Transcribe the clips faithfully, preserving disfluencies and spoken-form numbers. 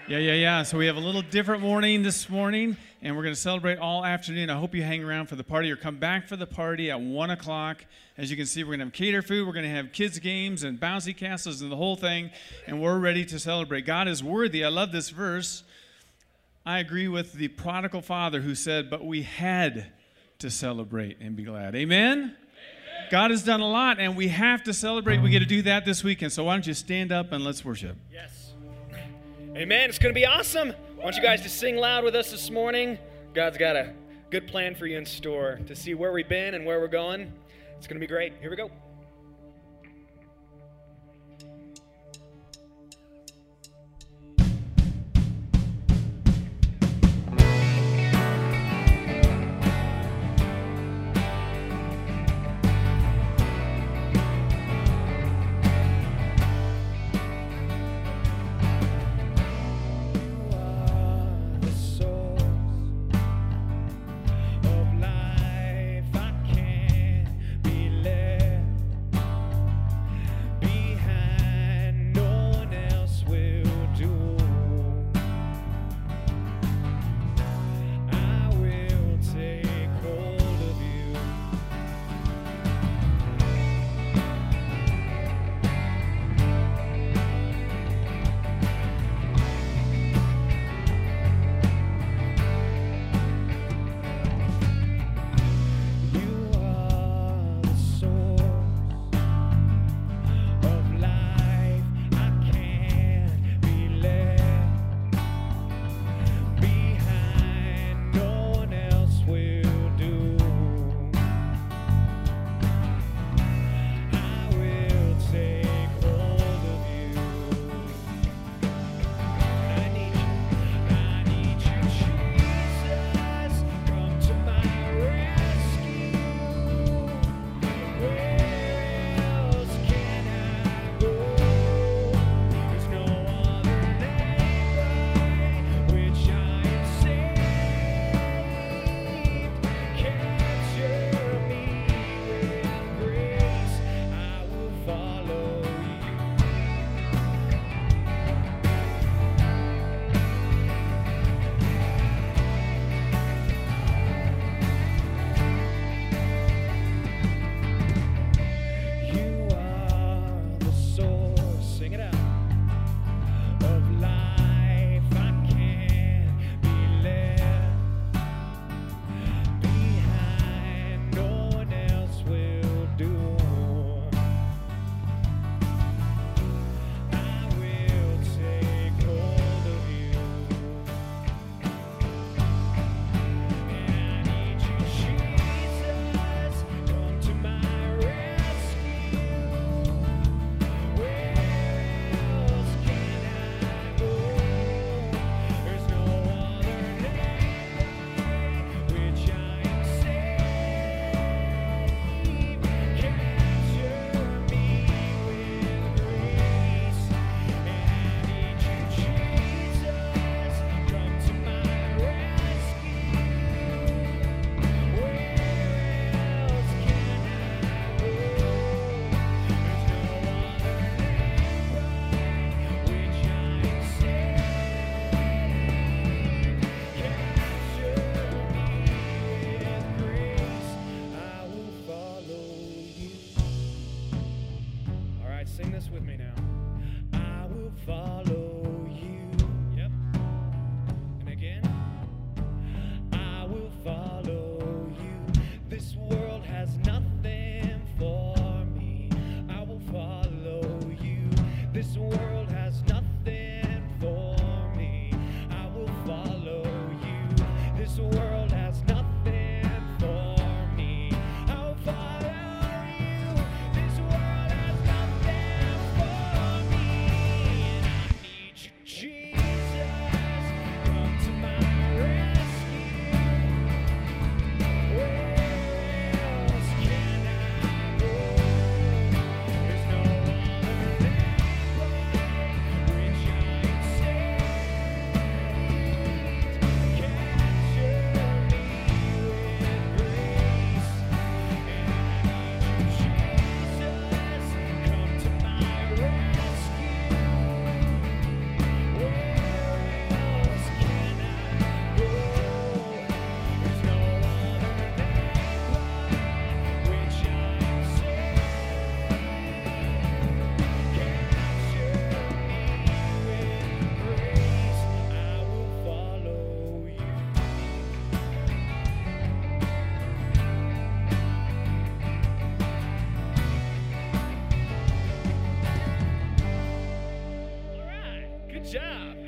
Yeah, yeah, yeah. So we have a little different morning this morning, and we're going to celebrate all afternoon. I hope you hang around for the party or come back for the party at one o'clock. As you can see, we're going to have cater food. We're going to have kids' games and bouncy castles and the whole thing, and we're ready to celebrate. God is worthy. I love this verse. I agree with the prodigal father who said, but we had to celebrate and be glad. Amen? Amen? God has done a lot, and we have to celebrate. We get to do that this weekend. So why don't you stand up and let's worship. Yes. Amen. It's going to be awesome. I want you guys to sing loud with us this morning. God's got a good plan for you in store to see where we've been and where we're going. It's going to be great. Here we go. Of life, I can't be left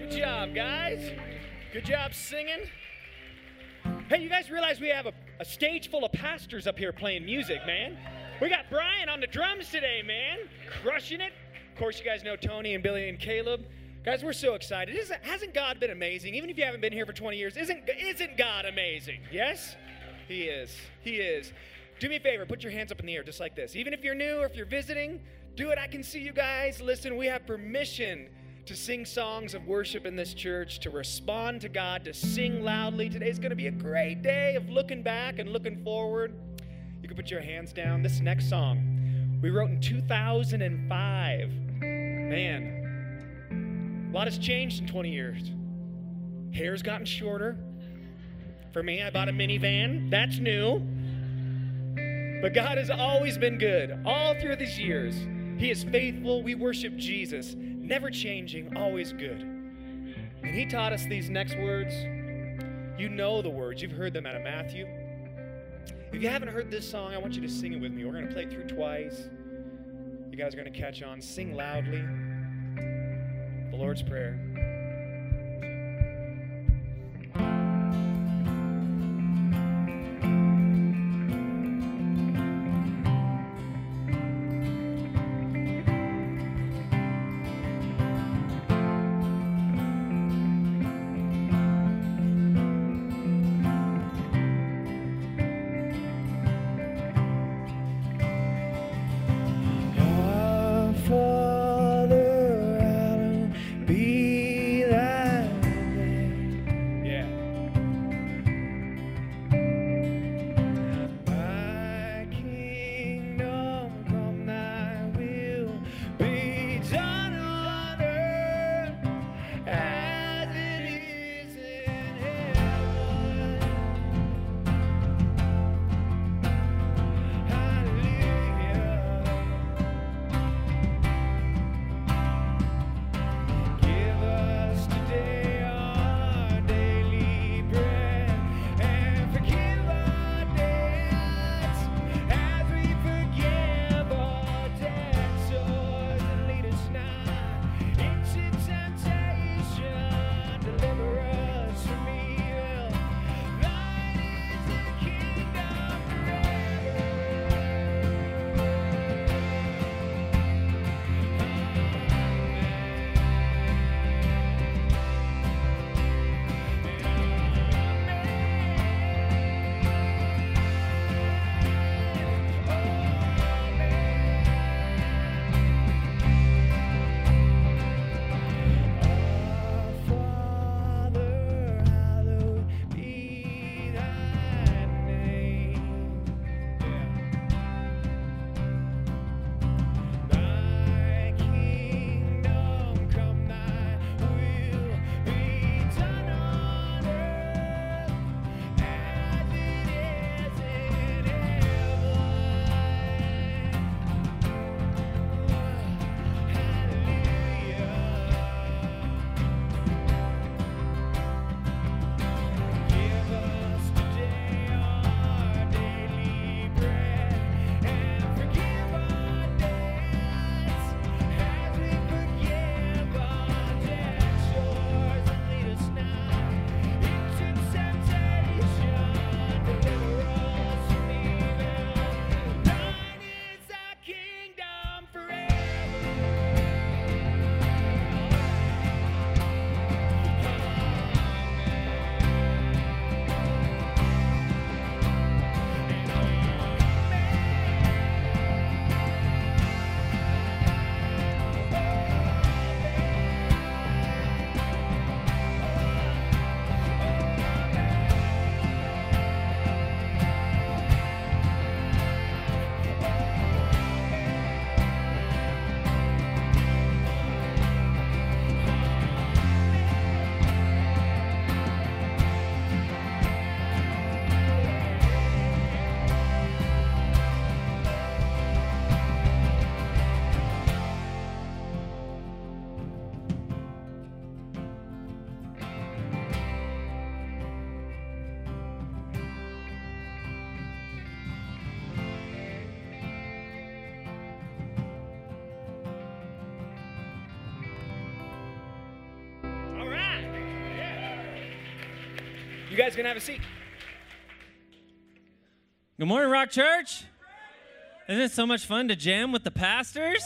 Good job, guys. Good job singing. Hey, you guys realize we have a, a stage full of pastors up here playing music, man? We got Brian on the drums today, man. Crushing it. Of course, you guys know Tony and Billy and Caleb. Guys, we're so excited. Isn't, hasn't God been amazing? Even if you haven't been here for twenty years, isn't, isn't God amazing? Yes? He is. He is. Do me a favor. Put your hands up in the air just like this. Even if you're new or if you're visiting, do it. I can see you guys. Listen, we have permission to sing songs of worship in this church, to respond to God, to sing loudly. Today's going to be a great day of looking back and looking forward. You can put your hands down. This next song we wrote in two thousand five. Man, a lot has changed in twenty years. Hair's gotten shorter. For me, I bought a minivan. That's new. But God has always been good. All through these years, He is faithful. We worship Jesus. Never changing, always good. And He taught us these next words. You know the words. You've heard them out of Matthew. If you haven't heard this song, I want you to sing it with me. We're going to play it through twice. You guys are going to catch on. Sing loudly. The Lord's Prayer. Father, hallowed be You guys can have a seat. Good morning, Rock Church. Isn't it so much fun to jam with the pastors?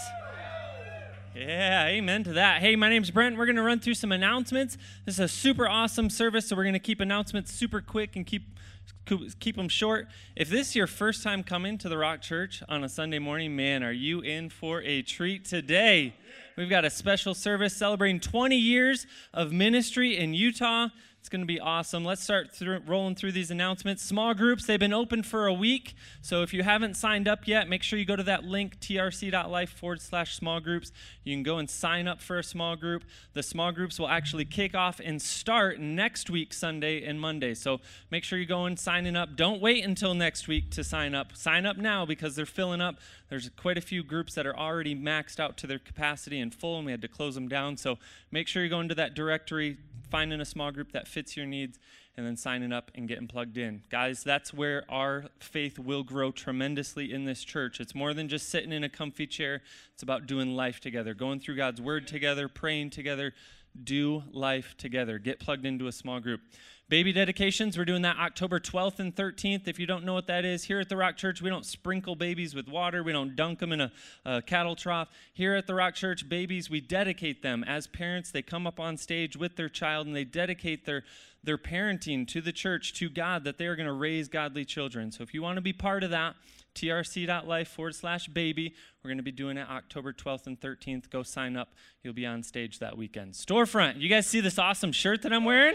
Yeah, amen to that. Hey, my name's Brent. We're going to run through some announcements. This is a super awesome service, so we're going to keep announcements super quick and keep keep them short. If this is your first time coming to the Rock Church on a Sunday morning, man, are you in for a treat today? We've got a special service celebrating twenty years of ministry in Utah. It's going to be awesome. Let's start through, rolling through these announcements. Small groups, they've been open for a week. So if you haven't signed up yet, make sure you go to that link, trc.life forward slash small groups. You can go and sign up for a small group. The small groups will actually kick off and start next week, Sunday and Monday. So make sure you go and sign up. Don't wait until next week to sign up. Sign up now because they're filling up. There's quite a few groups that are already maxed out to their capacity and full, and we had to close them down. So make sure you go into that directory, finding a small group that fits your needs, and then signing up and getting plugged in. Guys, that's where our faith will grow tremendously in this church. It's more than just sitting in a comfy chair. It's about doing life together, going through God's word together, praying together, do life together. Get plugged into a small group. Baby dedications, we're doing that October twelfth and thirteenth. If you don't know what that is, here at the Rock Church, we don't sprinkle babies with water. We don't dunk them in a, a cattle trough. Here at the Rock Church, babies, we dedicate them. As parents, they come up on stage with their child, and they dedicate their, their parenting to the church, to God, that they are going to raise godly children. So if you want to be part of that, trc.life forward slash baby. We're going to be doing it October twelfth and thirteenth. Go sign up. You'll be on stage that weekend. Storefront, you guys see this awesome shirt that I'm wearing?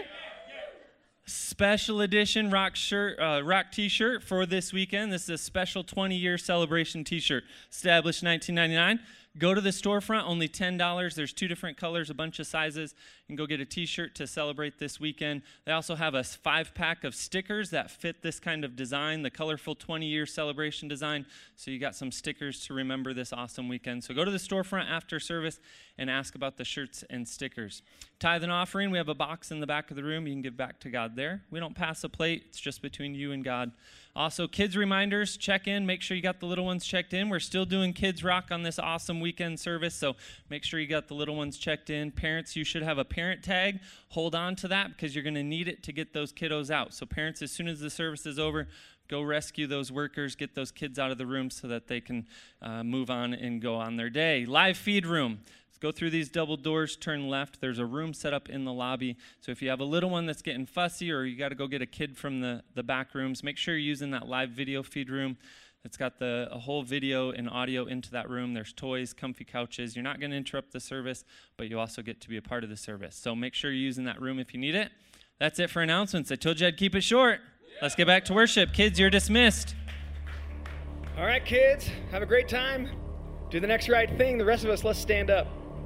Special edition rock shirt, uh, rock t-shirt for this weekend. This is a special twenty-year celebration t-shirt, established nineteen ninety-nine. Go to the storefront, only ten dollars. There's two different colors, a bunch of sizes. You can go get a t-shirt to celebrate this weekend. They also have a five-pack of stickers that fit this kind of design, the colorful twenty-year celebration design. So you got some stickers to remember this awesome weekend. So go to the storefront after service and ask about the shirts and stickers. Tithe and offering, we have a box in the back of the room. You can give back to God there. We don't pass a plate. It's just between you and God. Also, kids reminders, check in. Make sure you got the little ones checked in. We're still doing Kids Rock on this awesome weekend service, so make sure you got the little ones checked in. Parents, you should have a parent tag. Hold on to that because you're going to need it to get those kiddos out. So parents, as soon as the service is over, go rescue those workers, get those kids out of the room so that they can uh, move on and go on their day. Live feed room. Go through these double doors, turn left. There's a room set up in the lobby. So if you have a little one that's getting fussy or you got to go get a kid from the, the back rooms, make sure you're using that live video feed room. It's got the a whole video and audio into that room. There's toys, comfy couches. You're not going to interrupt the service, but you also get to be a part of the service. So make sure you're using that room if you need it. That's it for announcements. I told you I'd keep it short. Let's get back to worship. Kids, you're dismissed. All right, kids, have a great time. Do the next right thing. The rest of us, let's stand up.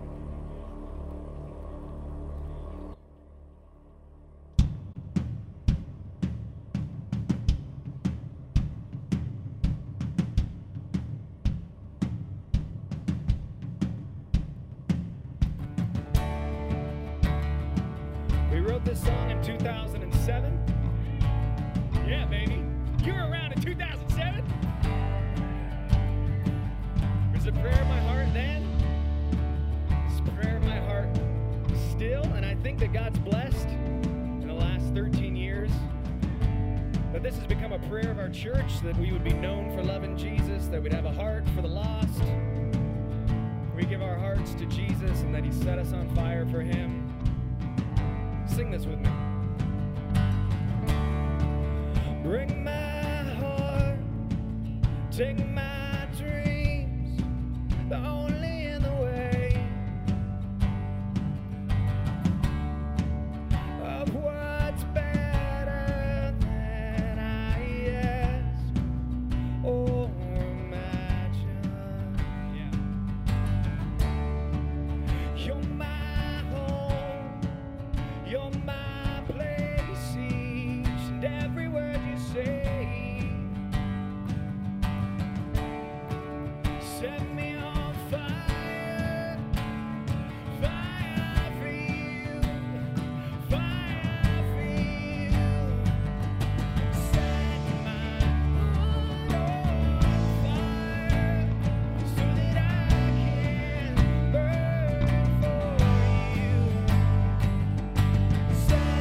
This song in two thousand seven. Yeah, baby. You were around in two thousand seven? It was a prayer of my heart then. It's a prayer of my heart still, and I think that God's blessed in the last thirteen years that this has become a prayer of our church, that we would be known for loving Jesus, that we'd have a heart for the lost. We give our hearts to Jesus and that he set us on fire for him. Sing this with me. Bring my heart, take my dreams, the only in the way of what's better than I ask or imagine. Yeah. You're my You're my place, each and every word you say. Set me on fire, fire for you, fire for you. Set my heart on fire so that I can burn for you. Set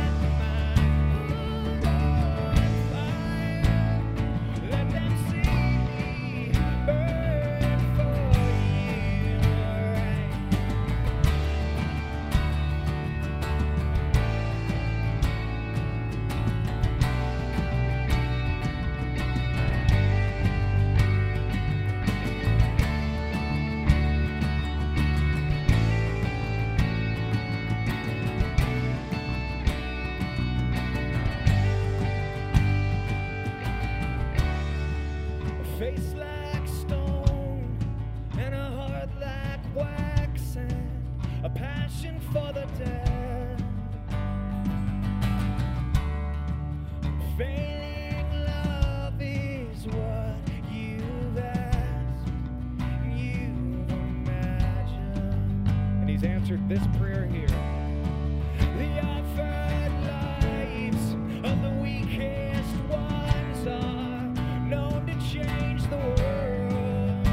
Failing love is what you've asked, you've imagined. And he's answered this prayer here. The offered lives of the weakest ones are known to change the world.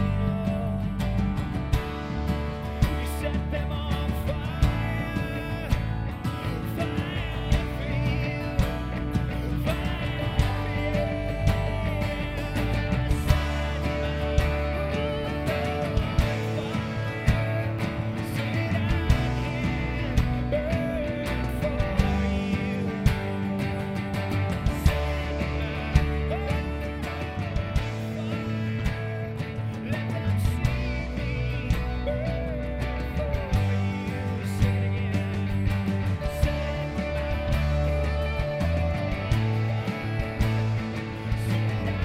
You set them on fire, fire for you, fire for you. Set my world on fire so that I can burn for you. Set my world on fire. Let them see me burn for you. Sing it again. Set my world on fire so that I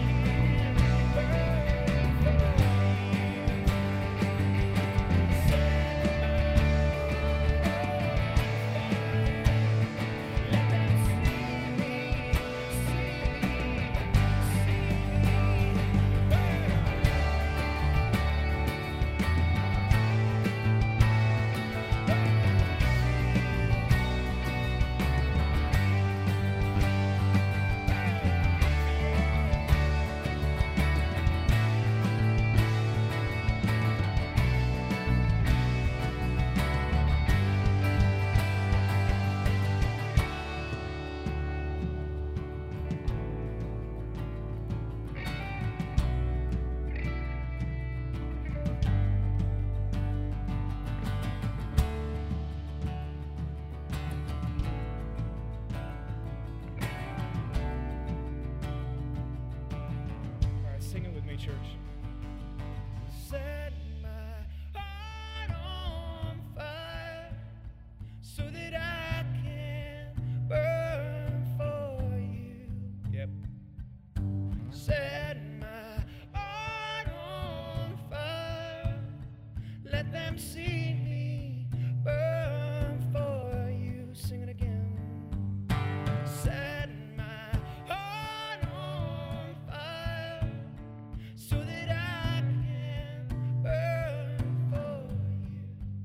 All right, sing it with me, church. Set my heart on fire so that I can burn for you. Yep. Set my heart on fire. Let them see me burn for you. Sing it again. Set my heart on fire so that I can burn for you.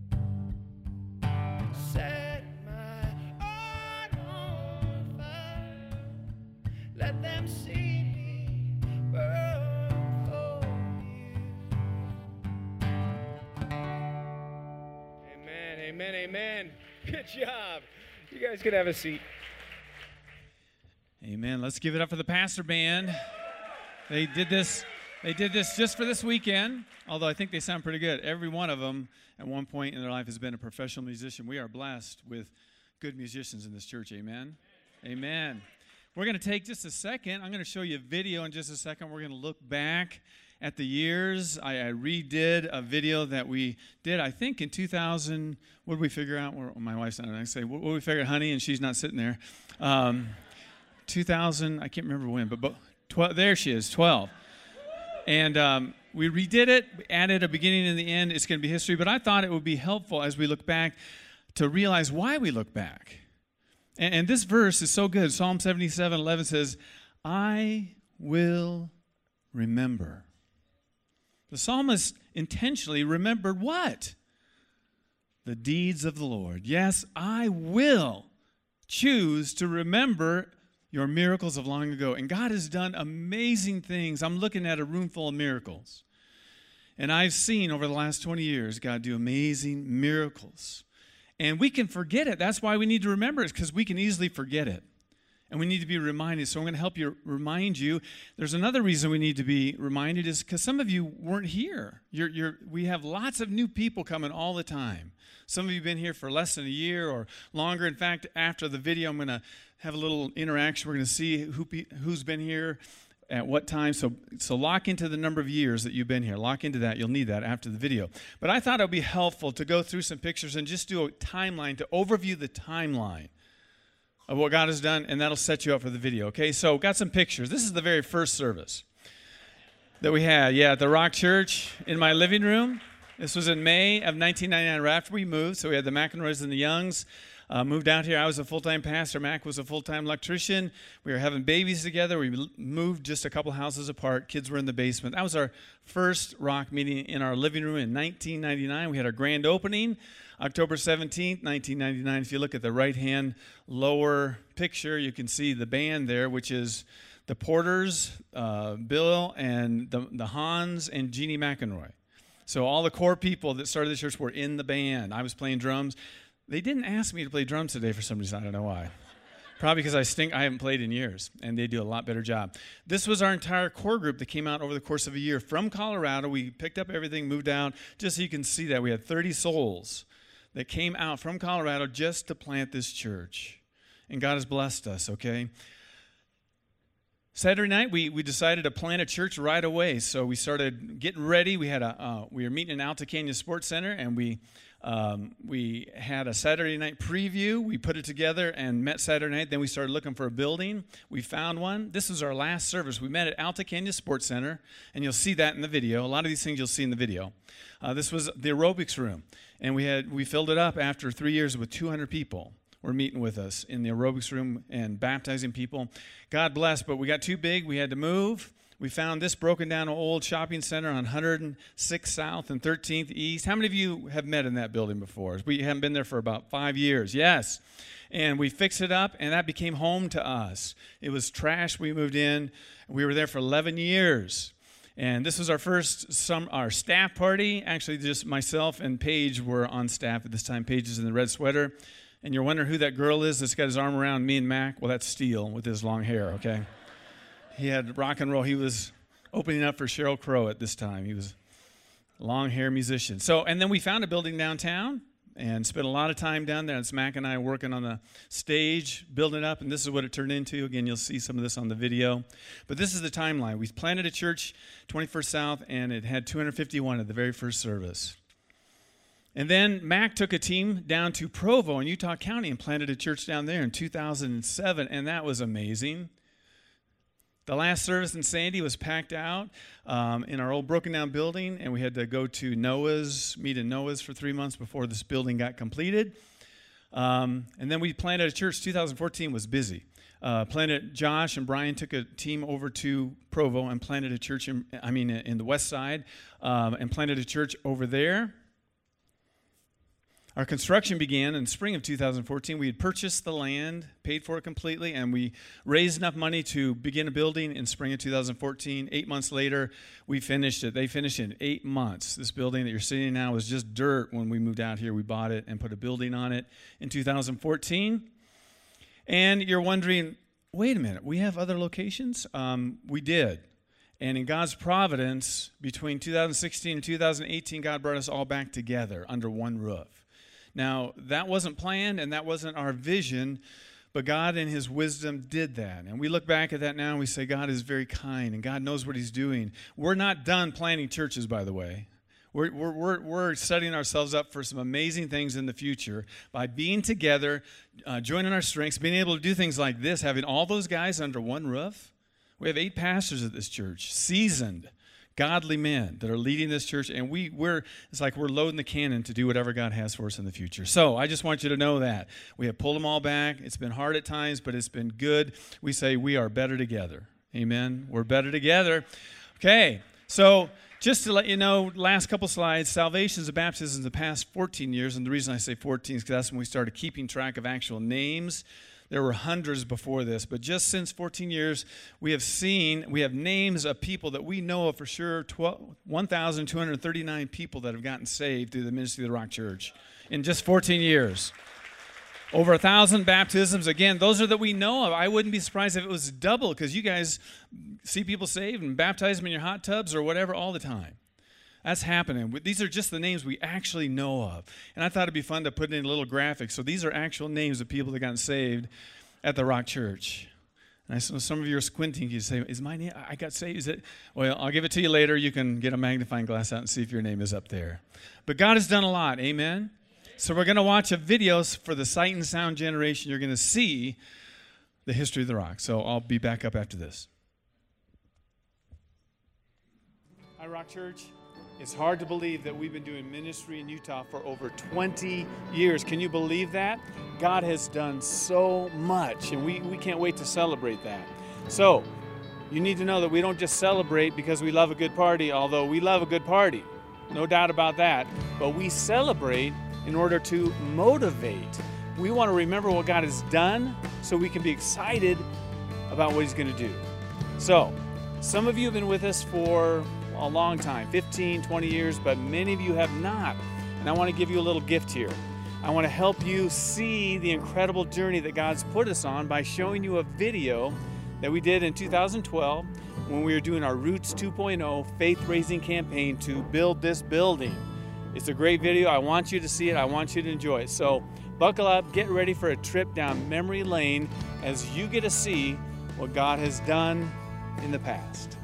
Set my heart on fire. Let them see me burn for you. Amen, amen, amen. Good job. You guys could have a seat. Amen. Let's give it up for the pastor band. They did this. They did this just for this weekend. Although I think they sound pretty good. Every one of them, at one point in their life, has been a professional musician. We are blessed with good musicians in this church. Amen. Amen. We're going to take just a second. I'm going to show you a video in just a second. We're going to look back at the years. I, I redid a video that we did, I think, in two thousand. What did we figure out? Well, my wife's not. I say, what did we figure out, honey? And she's not sitting there. Um, two thousand. I can't remember when, but, but twelve. There she is. twelve. And um, we redid it, added a beginning and the end. It's going to be history. But I thought it would be helpful as we look back to realize why we look back. And, and this verse is so good. Psalm seventy-seven eleven says, I will remember. The psalmist intentionally remembered what? The deeds of the Lord. Yes, I will choose to remember your miracles of long ago. And God has done amazing things. I'm looking at a room full of miracles. And I've seen over the last twenty years God do amazing miracles. And we can forget it. That's why we need to remember it, because we can easily forget it. And we need to be reminded. So I'm going to help you remind you. There's another reason we need to be reminded is because some of you weren't here. You're, you're, we have lots of new people coming all the time. Some of you have been here for less than a year or longer. In fact, after the video, I'm going to have a little interaction. We're going to see who, who's been here at what time. So, so lock into the number of years that you've been here. Lock into that. You'll need that after the video. But I thought it would be helpful to go through some pictures and just do a timeline, to overview the timeline of what God has done, and that'll set you up for the video, okay? So got some pictures. This is the very first service that we had, yeah, at the Rock Church in my living room. This was in May of nineteen ninety-nine, right after we moved, so we had the McEnroys and the Youngs. uh, moved out here. I was a full-time pastor. Mac was a full-time electrician. We were having babies together. We l- moved just a couple houses apart. Kids were in the basement. That was our first Rock meeting in our living room in nineteen ninety-nine. We had our grand opening October seventeenth, nineteen ninety-nine. If you look at the right-hand lower picture, you can see the band there, which is the Porters, uh, Bill, and the, the Hans, and Jeannie McEnroy. So all the core people that started the church were in the band. I was playing drums. They didn't ask me to play drums today for some reason. I don't know why. Probably because I stink. I haven't played in years, and they do a lot better job. This was our entire core group that came out over the course of a year from Colorado. We picked up everything, moved out, just so you can see that. We had thirty souls that came out from Colorado just to plant this church. And God has blessed us, okay? Saturday night, we, we decided to plant a church right away. So we started getting ready. We had a uh, we were meeting in Alta Canyon Sports Center, and we um, we had a Saturday night preview. We put it together and met Saturday night. Then we started looking for a building. We found one. This was our last service. We met at Alta Canyon Sports Center, and you'll see that in the video. A lot of these things you'll see in the video. Uh, this was the aerobics room, and we had we filled it up after three years with two hundred people. Were meeting with us in the aerobics room and baptizing people. God bless, but we got too big. We had to move. We found this broken down old shopping center on one hundred sixth South and thirteenth East. How many of you have met in that building before? We haven't been there for about five years. Yes. And we fixed it up, and that became home to us. It was trash. We moved in. We were there for eleven years. And this was our first, some our staff party. Actually, just myself and Paige were on staff at this time. Paige is in the red sweater. And you're wondering who that girl is that's got his arm around me and Mac? Well, that's Steele with his long hair, okay? He had rock and roll. He was opening up for Sheryl Crow at this time. He was a long hair musician. So, and then we found a building downtown and spent a lot of time down there. And it's Mac and I working on the stage, building it up, and this is what it turned into. Again, you'll see some of this on the video. But this is the timeline. We planted a church, twenty-first South, and it had two hundred fifty-one at the very first service. And then Mac took a team down to Provo in Utah County and planted a church down there in two thousand seven, and that was amazing. The last service in Sandy was packed out um, in our old broken down building, and we had to go to Noah's, meet in Noah's for three months before this building got completed. Um, and then we planted a church. two thousand fourteen was busy. Uh, planted Josh and Brian took a team over to Provo and planted a church, in, I mean, in the west side, um, and planted a church over there. Our construction began in spring of two thousand fourteen. We had purchased the land, paid for it completely, and we raised enough money to begin a building in spring of two thousand fourteen. Eight months later, we finished it. They finished it in eight months. This building that you're sitting in now was just dirt when we moved out here. We bought it and put a building on it in two thousand fourteen. And you're wondering, wait a minute, we have other locations? Um, we did. And in God's providence, between two thousand sixteen and two thousand eighteen, God brought us all back together under one roof. Now, that wasn't planned, and that wasn't our vision, but God in his wisdom did that. And we look back at that now, and we say, God is very kind, and God knows what he's doing. We're not done planting churches, by the way. We're, we're, we're, we're setting ourselves up for some amazing things in the future by being together, uh, joining our strengths, being able to do things like this, having all those guys under one roof. We have eight pastors at this church, seasoned, godly men that are leading this church, and we, we're it's like we're loading the cannon to do whatever God has for us in the future. So I just want you to know that. We have pulled them all back. It's been hard at times, but it's been good. We say we are better together. Amen? We're better together. Okay, so just to let you know, last couple slides, salvations and baptisms in the past fourteen years, and the reason I say fourteen is because that's when we started keeping track of actual names. There were hundreds before this, but just since fourteen years, we have seen, we have names of people that we know of for sure, one thousand two hundred thirty-nine people that have gotten saved through the ministry of the Rock Church in just fourteen years. Over a thousand baptisms. Again, those are that we know of. I wouldn't be surprised if it was double, because you guys see people saved and baptize them in your hot tubs or whatever all the time. That's happening. These are just the names we actually know of. And I thought it'd be fun to put in a little graphic. So these are actual names of people that got saved at the Rock Church. And I know some of you are squinting. You say, is my name, I got saved? Is it? Well, I'll give it to you later. You can get a magnifying glass out and see if your name is up there. But God has done a lot. Amen? So we're going to watch a video for the sight and sound generation. You're going to see the history of the Rock. So I'll be back up after this. Hi, Rock Church. It's hard to believe that we've been doing ministry in Utah for over twenty years. Can you believe that? God has done so much, and we, we can't wait to celebrate that. So, you need to know that we don't just celebrate because we love a good party, although we love a good party, no doubt about that, but we celebrate in order to motivate. We want to remember what God has done so we can be excited about what He's going to do. So, some of you have been with us for a long time, fifteen, twenty years, but many of you have not. And I want to give you a little gift here. I want to help you see the incredible journey that God's put us on by showing you a video that we did in two thousand twelve when we were doing our Roots two point oh faith-raising campaign to build this building. It's a great video. I want you to see it. I want you to enjoy it. So buckle up, get ready for a trip down memory lane as you get to see what God has done in the past.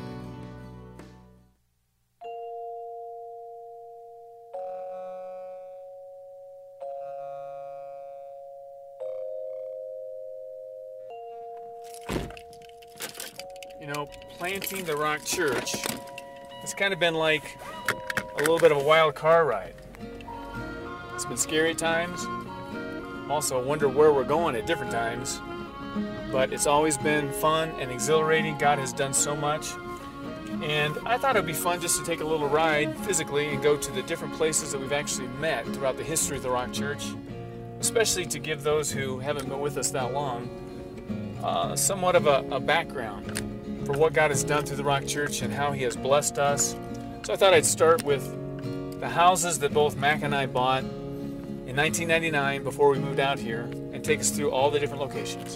You know, planting the Rock Church has kind of been like a little bit of a wild car ride. It's been scary at times. Also, wonder where we're going at different times. But it's always been fun and exhilarating. God has done so much. And I thought it would be fun just to take a little ride physically and go to the different places that we've actually met throughout the history of the Rock Church, especially to give those who haven't been with us that long uh, somewhat of a, a background for what God has done through the Rock Church and how He has blessed us. So I thought I'd start with the houses that both Mac and I bought in nineteen ninety-nine before we moved out here and take us through all the different locations.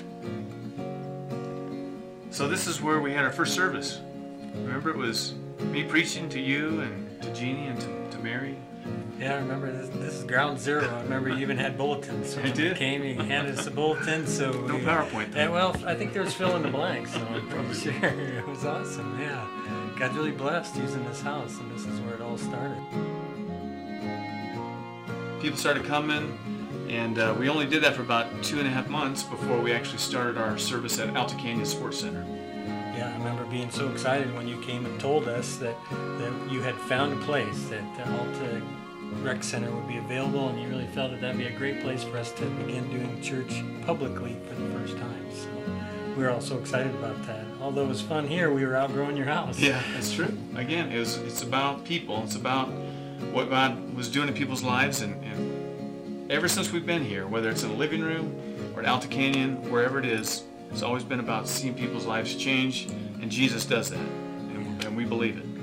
So this is where we had our first service. Remember, it was me preaching to you and to Jeannie and to, to Mary. Yeah, I remember this, this is ground zero. I remember you even had bulletins. So I when did? you came, you handed us a bulletin. So No we, PowerPoint, though. Yeah, well, I think there was fill in the blanks, so I'm pretty sure it was awesome. Yeah, got really blessed using this house, and this is where it all started. People started coming, and uh, we only did that for about two and a half months before we actually started our service at Alta Canyon Sports Center. Yeah, I remember being so excited when you came and told us that, that you had found a place, that the Alta Rec Center would be available, and you really felt that that'd be a great place for us to begin doing church publicly for the first time. So we were all so excited about that. Although it was fun here, we were outgrowing your house. Yeah, that's true. Again, it was, it's about people. It's about what God was doing in people's lives, and, and ever since we've been here, whether it's in a living room or at Alta Canyon, wherever it is, it's always been about seeing people's lives change, and Jesus does that, and, and we believe it.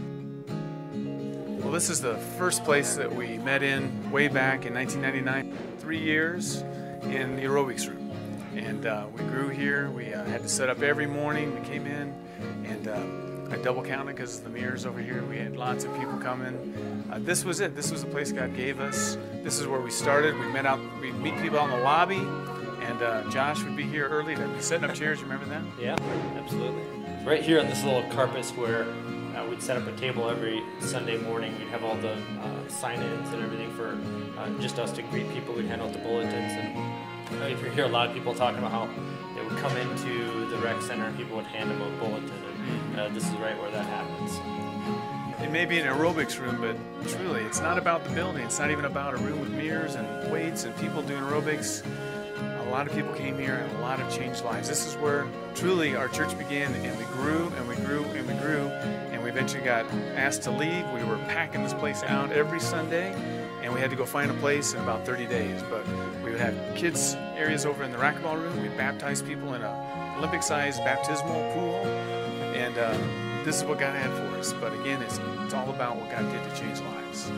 Well, this is the first place that we met in way back in nineteen ninety-nine, three years in the aerobics room. And uh, we grew here. We uh, had to set up every morning. We came in, and uh, I double counted because the mirrors over here, we had lots of people coming. Uh, this was it. This was the place God gave us. This is where we started. We met out, we'd meet people out in the lobby, and uh, Josh would be here early to be setting up chairs. You remember that? Yeah, absolutely. Right here on this little carpet where uh, we'd set up a table every Sunday morning. We'd have all the uh, sign-ins and everything for uh, just us to greet people. We'd hand out the bulletins, and uh, if you hear a lot of people talking about how they would come into the rec center and people would hand them a bulletin, and uh, this is right where that happens. It may be an aerobics room, but truly, it's not about the building. It's not even about a room with mirrors and weights and people doing aerobics. A lot of people came here and a lot of changed lives. This is where truly our church began, and we grew and we grew and we grew, and we eventually got asked to leave. We were packing this place out every Sunday, and we had to go find a place in about thirty days. But we would have kids areas over in the racquetball room. We'd baptize people in an Olympic-sized baptismal pool, and uh, this is what God had for us. But again, it's, it's all about what God did to change lives.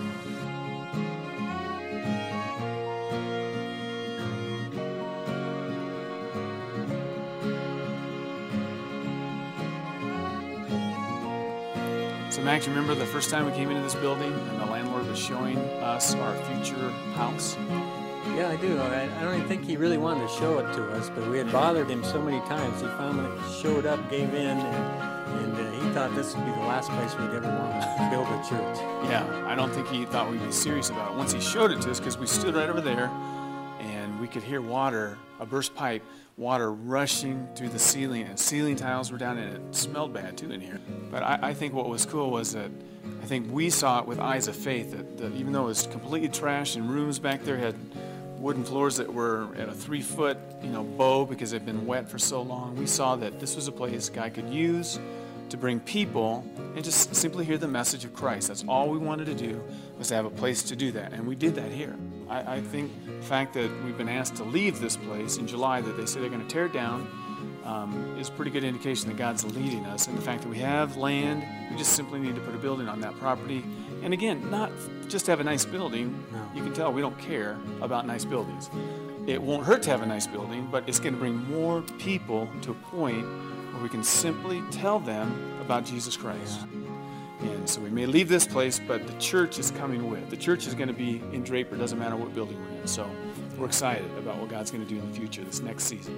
So Max, you remember the first time we came into this building and the landlord was showing us our future house? Yeah, I do. I, I don't even think he really wanted to show it to us, but we had bothered him so many times. He finally showed up, gave in, and, and uh, he thought this would be the last place we'd ever want to build a church. Yeah, I don't think he thought we'd be serious about it. Once he showed it to us, because we stood right over there, and we could hear water, a burst pipe, water rushing through the ceiling, and ceiling tiles were down, and it smelled bad too in here. But I, I think what was cool was that I think we saw it with eyes of faith, that, that even though it was completely trashed and rooms back there had wooden floors that were at a three foot, you know, bow because they've been wet for so long, we saw that this was a place God could use to bring people and just simply hear the message of Christ. That's all we wanted to do, was to have a place to do that, and we did that here. I, I think the fact that we've been asked to leave this place in July, that they say they're going to tear it down, um, is a pretty good indication that God's leading us. And the fact that we have land, we just simply need to put a building on that property. And again, not just to have a nice building. No. You can tell we don't care about nice buildings. It won't hurt to have a nice building, but it's going to bring more people to a point where we can simply tell them about Jesus Christ. And so we may leave this place, but the church is coming with. The church is going to be in Draper. It doesn't matter what building we're in. So we're excited about what God's going to do in the future, this next season.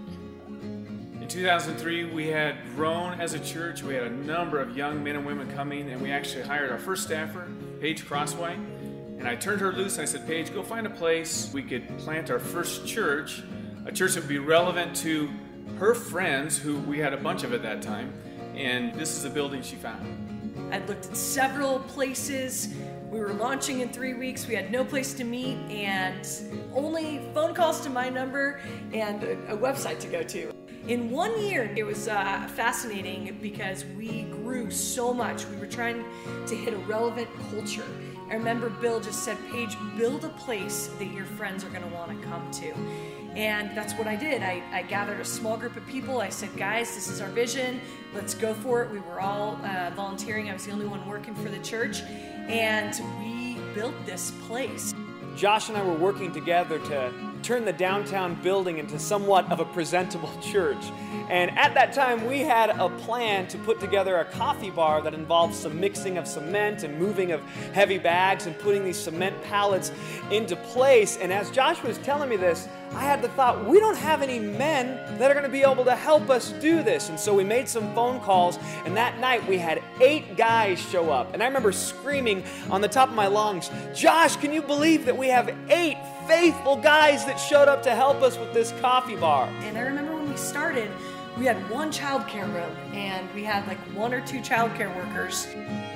In two thousand three, we had grown as a church. We had a number of young men and women coming, and we actually hired our first staffer, Paige Crossway. And I turned her loose, and I said, Paige, go find a place we could plant our first church, a church that would be relevant to her friends, who we had a bunch of at that time. And this is the building she found. I'd looked at several places. We were launching in three weeks. We had no place to meet and only phone calls to my number and a, a website to go to. In one year, it was uh, fascinating because we grew so much. We were trying to hit a relevant culture. I remember Bill just said, Paige, build a place that your friends are going to want to come to. And that's what I did. I, I gathered a small group of people. I said, guys, this is our vision. Let's go for it. We were all uh, volunteering. I was the only one working for the church. And we built this place. Josh and I were working together to turn the downtown building into somewhat of a presentable church. And at that time, we had a plan to put together a coffee bar that involved some mixing of cement and moving of heavy bags and putting these cement pallets into place. And as Josh was telling me this, I had the thought, we don't have any men that are going to be able to help us do this. And so we made some phone calls, and that night we had eight guys show up. And I remember screaming on the top of my lungs, Josh, can you believe that we have eight faithful guys that showed up to help us with this coffee bar? And I remember when we started, we had one childcare room, and we had like one or two childcare workers.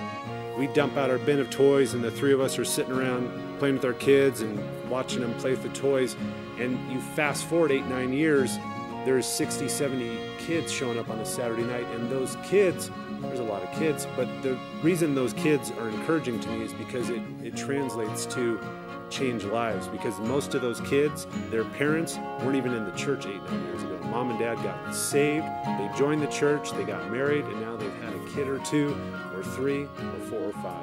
We dump out our bin of toys, and the three of us are sitting around playing with our kids and watching them play with the toys. And you fast forward eight, nine years, there's sixty, seventy kids showing up on a Saturday night. And those kids, there's a lot of kids, but the reason those kids are encouraging to me is because it, it translates to change lives. Because most of those kids, their parents weren't even in the church eight, nine years ago. Mom and dad got saved, they joined the church, they got married, and now they've had a kid or two, or three, or four, or five.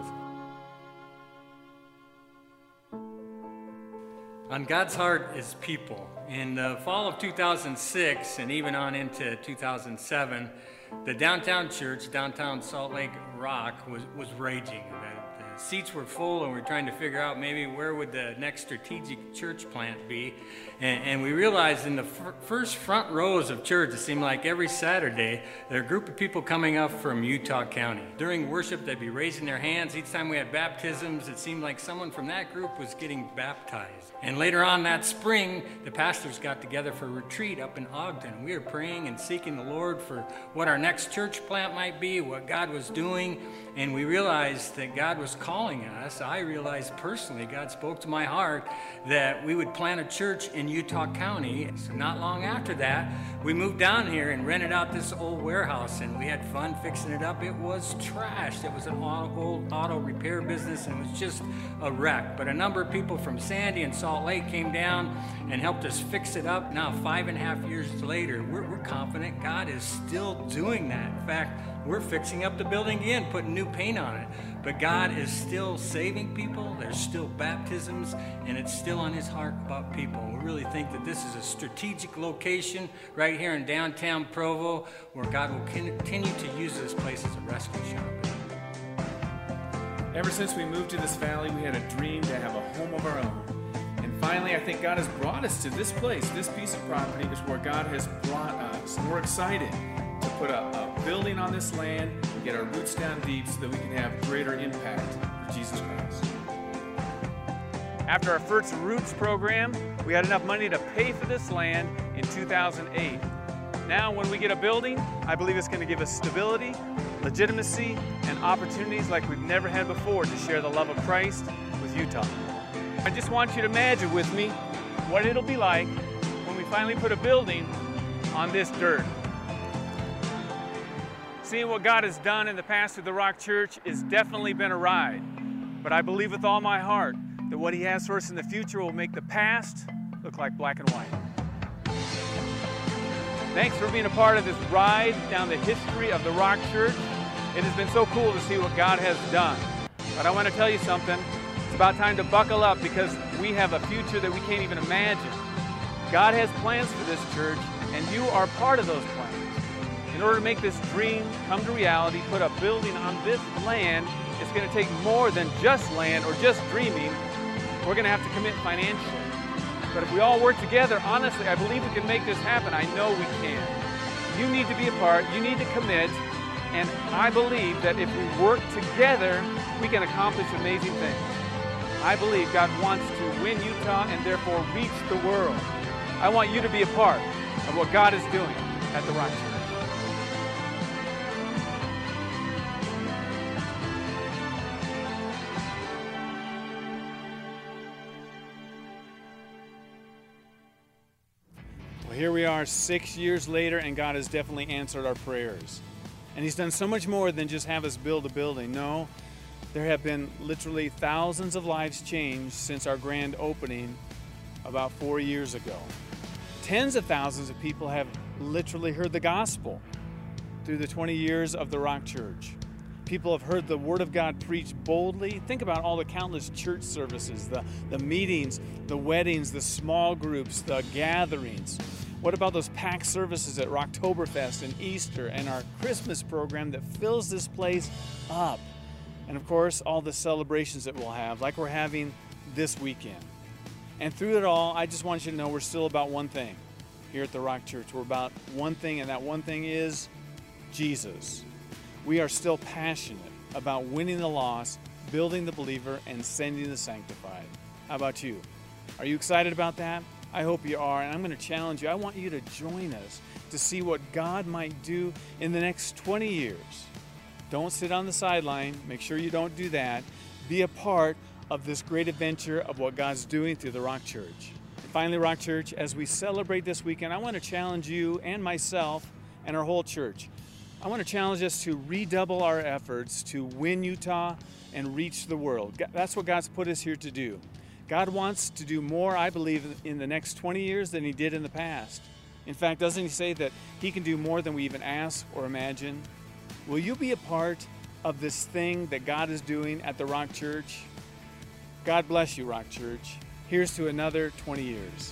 On God's heart is people. In the fall of two thousand six and even on into two thousand seven, the downtown church, downtown Salt Lake Rock, was, was raging. The, the seats were full, and we were trying to figure out maybe where would the next strategic church plant be. And, and we realized in the f- first front rows of church, it seemed like every Saturday, there were a group of people coming up from Utah County. During worship, they'd be raising their hands. Each time we had baptisms, it seemed like someone from that group was getting baptized. And later on that spring, the pastors got together for a retreat up in Ogden. We were praying and seeking the Lord for what our next church plant might be, what God was doing. And we realized that God was calling us. I realized personally, God spoke to my heart that we would plant a church in Utah County. So not long after that, we moved down here and rented out this old warehouse, and we had fun fixing it up. It was trashed. It was an old auto repair business, and it was just a wreck. But a number of people from Sandy and Salt Lake came down and helped us fix it up. Now, five and a half years later, we're, we're confident God is still doing that. In fact, we're fixing up the building again, putting new paint on it. But God is still saving people. There's still baptisms, and it's still on his heart about people. We really think that this is a strategic location right here in downtown Provo, where God will continue to use this place as a rescue shop. Ever since we moved to this valley, we had a dream to have a home of our own. And finally, I think God has brought us to this place. This piece of property is where God has brought us. And we're excited to put a, a building on this land and get our roots down deep so that we can have greater impact for Jesus Christ. After our first Roots program, we had enough money to pay for this land in two thousand eight. Now, when we get a building, I believe it's going to give us stability, legitimacy, and opportunities like we've never had before to share the love of Christ with Utah. I just want you to imagine with me what it'll be like when we finally put a building on this dirt. Seeing what God has done in the past through the Rock Church has definitely been a ride, but I believe with all my heart that what He has for us in the future will make the past look like black and white. Thanks for being a part of this ride down the history of the Rock Church. It has been so cool to see what God has done. But I want to tell you something. It's about time to buckle up because we have a future that we can't even imagine. God has plans for this church, and you are part of those plans. In order to make this dream come to reality, put a building on this land, it's going to take more than just land or just dreaming. We're going to have to commit financially. But if we all work together, honestly, I believe we can make this happen. I know we can. You need to be a part. You need to commit. And I believe that if we work together, we can accomplish amazing things. I believe God wants to win Utah and therefore reach the world. I want you to be a part of what God is doing at the Rock Church. Here we are six years later, and God has definitely answered our prayers. And He's done so much more than just have us build a building. No, there have been literally thousands of lives changed since our grand opening about four years ago. Tens of thousands of people have literally heard the gospel through the twenty years of the Rock Church. People have heard the Word of God preached boldly. Think about all the countless church services, the, the meetings, the weddings, the small groups, the gatherings. What about those packed services at Rocktoberfest and Easter and our Christmas program that fills this place up? And of course, all the celebrations that we'll have, like we're having this weekend. And through it all, I just want you to know we're still about one thing here at the Rock Church. We're about one thing, and that one thing is Jesus. We are still passionate about winning the lost, building the believer, and sending the sanctified. How about you? Are you excited about that? I hope you are, and I'm going to challenge you. I want you to join us to see what God might do in the next twenty years. Don't sit on the sideline. Make sure you don't do that. Be a part of this great adventure of what God's doing through the Rock Church. And finally, Rock Church, as we celebrate this weekend, I want to challenge you and myself and our whole church. I want to challenge us to redouble our efforts to win Utah and reach the world. That's what God's put us here to do. God wants to do more, I believe, in the next twenty years than He did in the past. In fact, doesn't He say that He can do more than we even ask or imagine? Will you be a part of this thing that God is doing at the Rock Church? God bless you, Rock Church. Here's to another twenty years.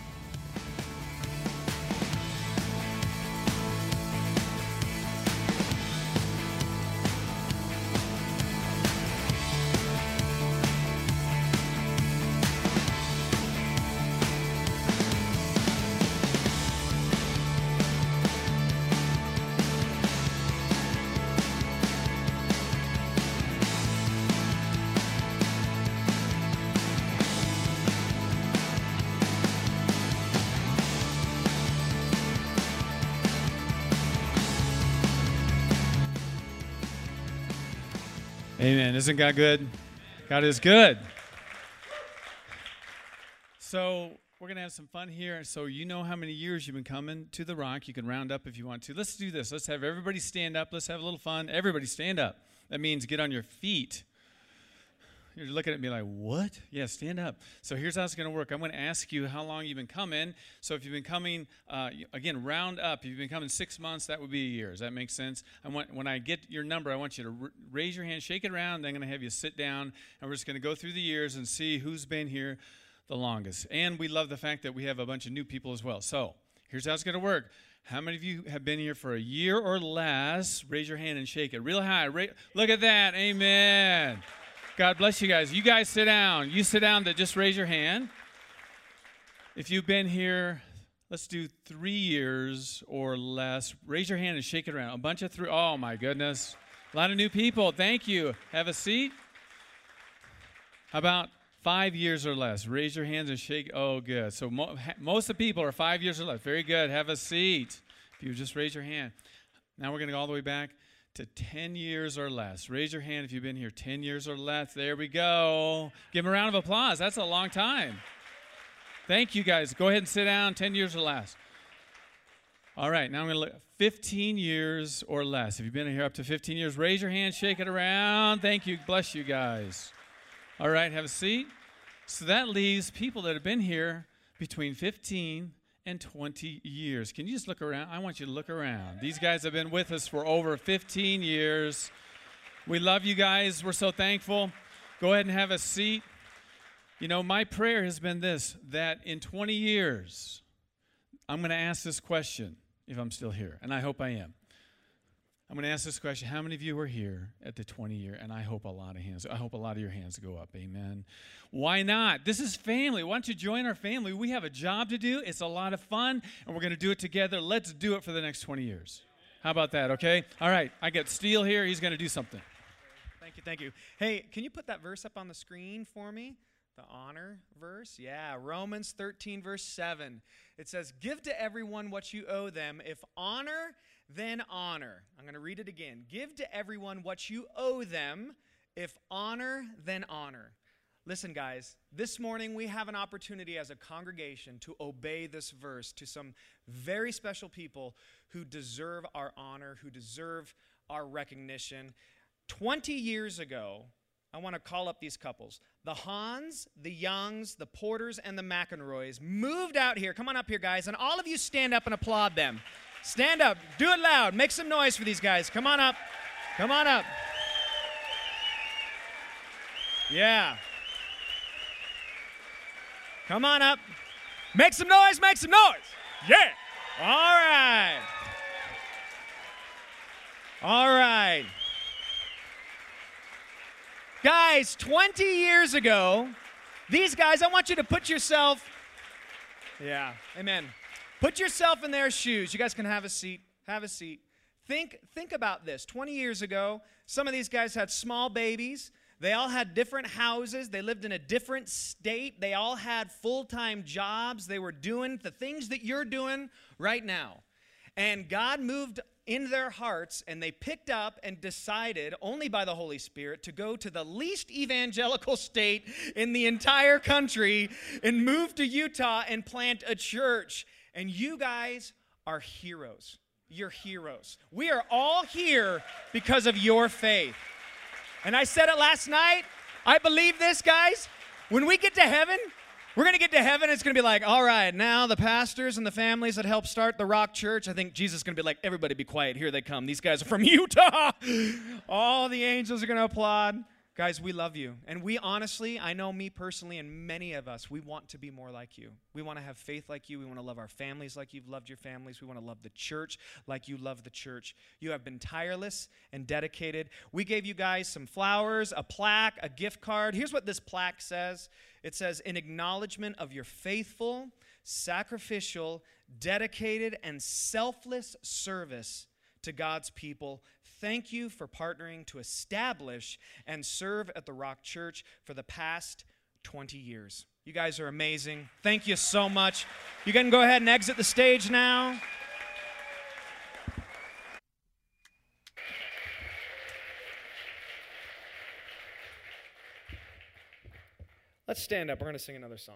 Amen. Isn't God good? God is good. So we're going to have some fun here. So you know how many years you've been coming to the Rock. You can round up if you want to. Let's do this. Let's have everybody stand up. Let's have a little fun. Everybody stand up. That means get on your feet. You're looking at me like, what? Yeah, stand up. So here's how it's going to work. I'm going to ask you how long you've been coming. So if you've been coming, uh, again, round up. If you've been coming six months, that would be a year. Does that make sense? I want, when I get your number, I want you to r- raise your hand, shake it around. Then I'm going to have you sit down, and we're just going to go through the years and see who's been here the longest. And we love the fact that we have a bunch of new people as well. So here's how it's going to work. How many of you have been here for a year or less? Raise your hand and shake it real high. Ra- Look at that. Amen. God bless you guys. You guys sit down. You sit down, that just raise your hand. If you've been here, let's do three years or less. Raise your hand and shake it around. A bunch of three. Oh, my goodness. A lot of new people. Thank you. Have a seat. How about Five years or less. Raise your hands and shake. Oh, good. So mo- ha- most of the people are five years or less. Very good. Have a seat. If you just raise your hand. Now we're going to go all the way back to ten years or less. Raise your hand if you've been here ten years or less. There we go. Give them a round of applause. That's a long time. Thank you, guys. Go ahead and sit down. ten years or less. All right. Now I'm going to look. fifteen years or less. If you've been here up to fifteen years, raise your hand. Shake it around. Thank you. Bless you guys. All right, have a seat. So that leaves people that have been here between fifteen and twenty years. Can you just look around? I want you to look around. These guys have been with us for over fifteen years. We love you guys. We're so thankful. Go ahead and have a seat. You know, my prayer has been this, that in twenty years, I'm going to ask this question if I'm still here, and I hope I am. I'm going to ask this question. How many of you were here at the twenty year? And I hope a lot of hands. I hope a lot of your hands go up. Amen. Why not? This is family. Why don't you join our family? We have a job to do. It's a lot of fun, and we're going to do it together. Let's do it for the next twenty years. How about that, okay? All right. I got Steele here. He's going to do something. Thank you, thank you. Hey, can you put that verse up on the screen for me? The honor verse? Yeah, Romans thirteen, verse seven. It says, give to everyone what you owe them. If honor, then honor. I'm going to read it again. Give to everyone what you owe them. If honor, then honor. Listen, guys, this morning we have an opportunity as a congregation to obey this verse to some very special people who deserve our honor, who deserve our recognition. twenty years ago, I want to call up these couples. The Hans, the Youngs, the Porters, and the McEnroys moved out here. Come on up here, guys, and all of you stand up and applaud them. Stand up. Do it loud. Make some noise for these guys. Come on up. Come on up. Yeah. Come on up. Make some noise. Make some noise. Yeah. All right. All right. Guys, twenty years ago, these guys, I want you to put yourself, yeah, amen. Put yourself in their shoes. You guys can have a seat. Have a seat. Think, think about this. twenty years ago, some of these guys had small babies. They all had different houses. They lived in a different state. They all had full-time jobs. They were doing the things that you're doing right now. And God moved in their hearts, and they picked up and decided, only by the Holy Spirit, to go to the least evangelical state in the entire country and move to Utah and plant a church. And you guys are heroes. You're heroes. We are all here because of your faith. And I said it last night. I believe this, guys. When we get to heaven, we're going to get to heaven. It's going to be like, all right, now the pastors and the families that helped start the Rock Church, I think Jesus is going to be like, everybody be quiet. Here they come. These guys are from Utah. All the angels are going to applaud. Guys, we love you. And we honestly, I know me personally and many of us, we want to be more like you. We want to have faith like you. We want to love our families like you've loved your families. We want to love the church like you love the church. You have been tireless and dedicated. We gave you guys some flowers, a plaque, a gift card. Here's what this plaque says. It says, in acknowledgement of your faithful, sacrificial, dedicated, and selfless service to God's people, thank you for partnering to establish and serve at the Rock Church for the past twenty years. You guys are amazing. Thank you so much. You can go ahead and exit the stage now. Let's stand up. We're going to sing another song.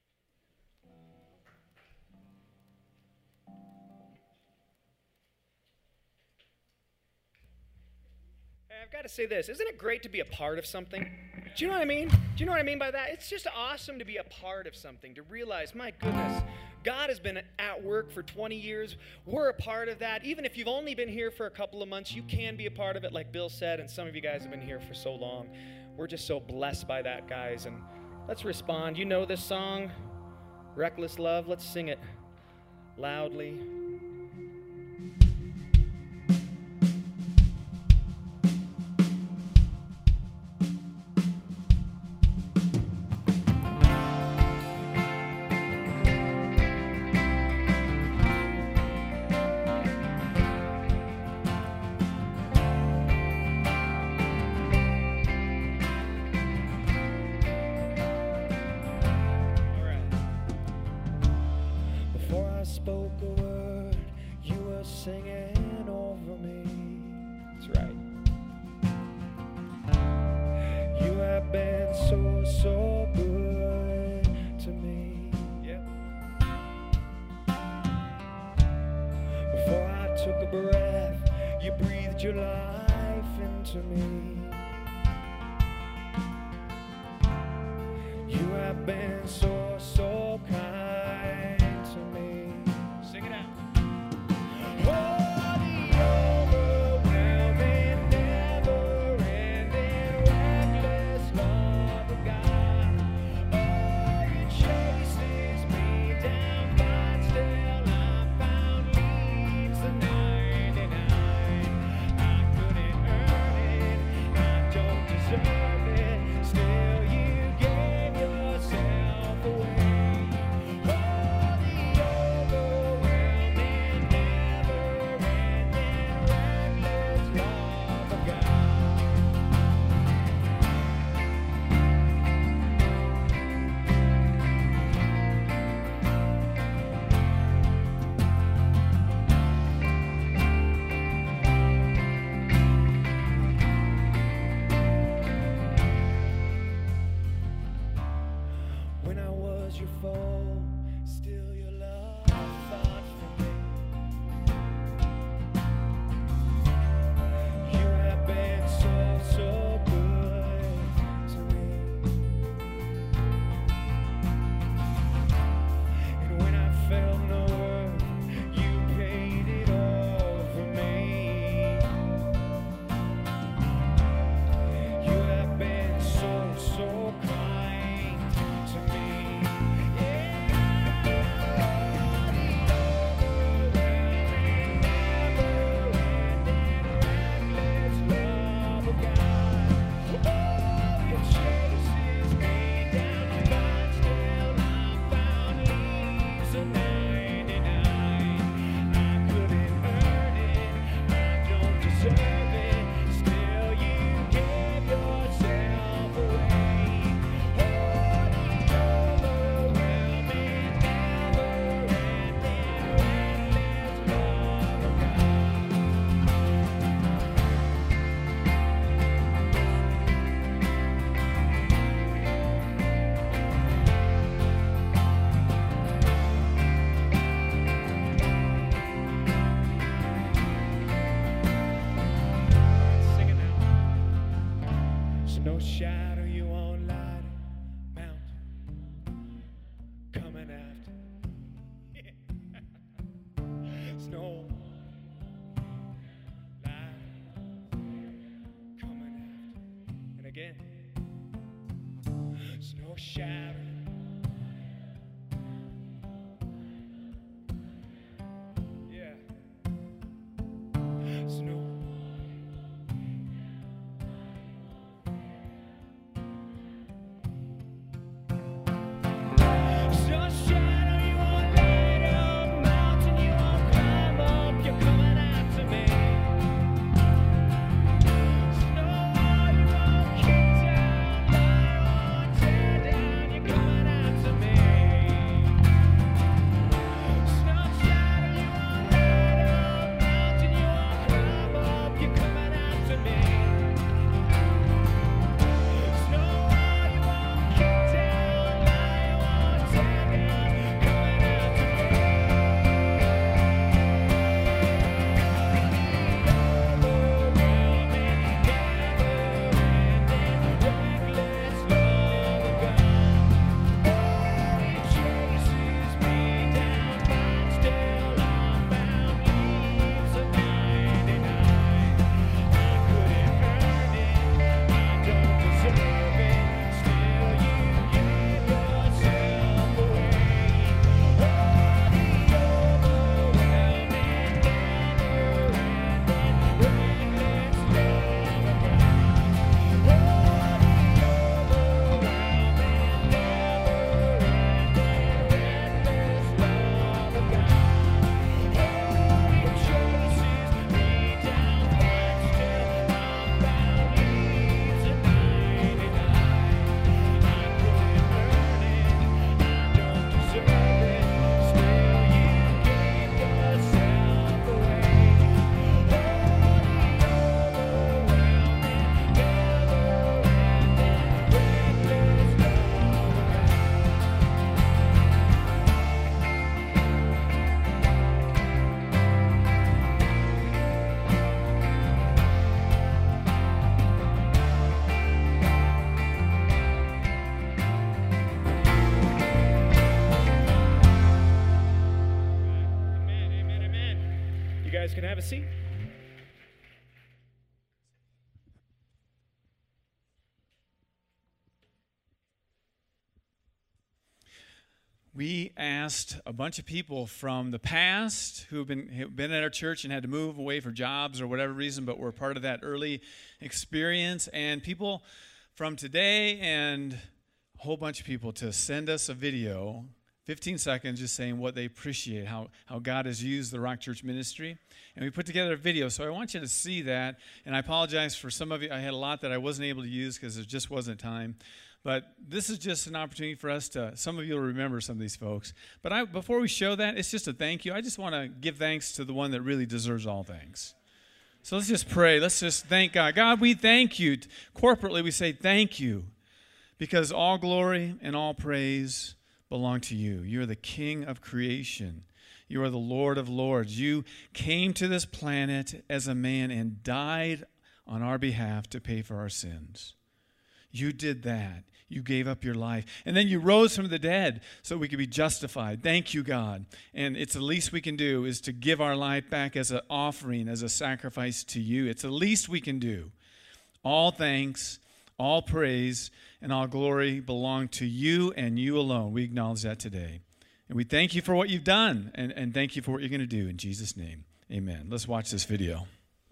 I've got to say this. Isn't it great to be a part of something? Do you know what I mean? Do you know what I mean by that? It's just awesome to be a part of something, to realize, my goodness, God has been at work for twenty years. We're a part of that. Even if you've only been here for a couple of months, you can be a part of it, like Bill said, and some of you guys have been here for so long. We're just so blessed by that, guys. And let's respond. You know this song, Reckless Love. Let's sing it loudly. were singing over me. That's right. You have been so, so good to me. Yep. Before I took a breath, you breathed your life into me. You have been so, so kind to me. Sing it out. Oh, the overwhelming, never-ending, reckless love of God. Oh, it chases me down, but still I found leaves the ninety-nine. I couldn't earn it, I don't deserve it. Still, you gave yourself away. Oh, the overwhelming, never-ending, reckless love of God. When I was your foe, still your love fought for me. You have been so, so good to me. And when I felt no worth, you paid it all for me. You have been so, so kind to me. Yeah, the overwhelming, never-ending, reckless love of God. Oh, it chases me down, but still I found leaves of ninety-nine. I couldn't earn it, I don't deserve it. Still, you gave yourself away. Oh, the overwhelming, never-ending, reckless love of God. Sing it now. There's no shadow you won't light a mountain coming after. There's no light coming after. And again, there's no shadow. Yeah. There's no There's no shadow you won't light up, mountain you won't climb up, you're coming after me. There's no wall you won't kick down, lie you won't tear down, you're You guys can have a seat. We asked a bunch of people from the past who have been, have been at our church and had to move away for jobs or whatever reason, but were part of that early experience, and people from today and a whole bunch of people to send us a video, fifteen seconds, just saying what they appreciate, how, how God has used the Rock Church ministry. And we put together a video, so I want you to see that. And I apologize for some of you. I had a lot that I wasn't able to use because there just wasn't time. But this is just an opportunity for us to, some of you will remember some of these folks. But I, before we show that, it's just a thank you. I just want to give thanks to the one that really deserves all thanks. So let's just pray. Let's just thank God. God, we thank you. Corporately, we say thank you because all glory and all praise belong to you. You're the King of creation. You are the Lord of lords. You came to this planet as a man and died on our behalf to pay for our sins. You did that. You gave up your life. And then you rose from the dead so we could be justified. Thank you, God. And it's the least we can do is to give our life back as an offering, as a sacrifice to you. It's the least we can do. All thanks, all praise, and all glory belong to you and you alone. We acknowledge that today. And we thank you for what you've done, and, and thank you for what you're going to do. In Jesus' name, amen. Let's watch this video.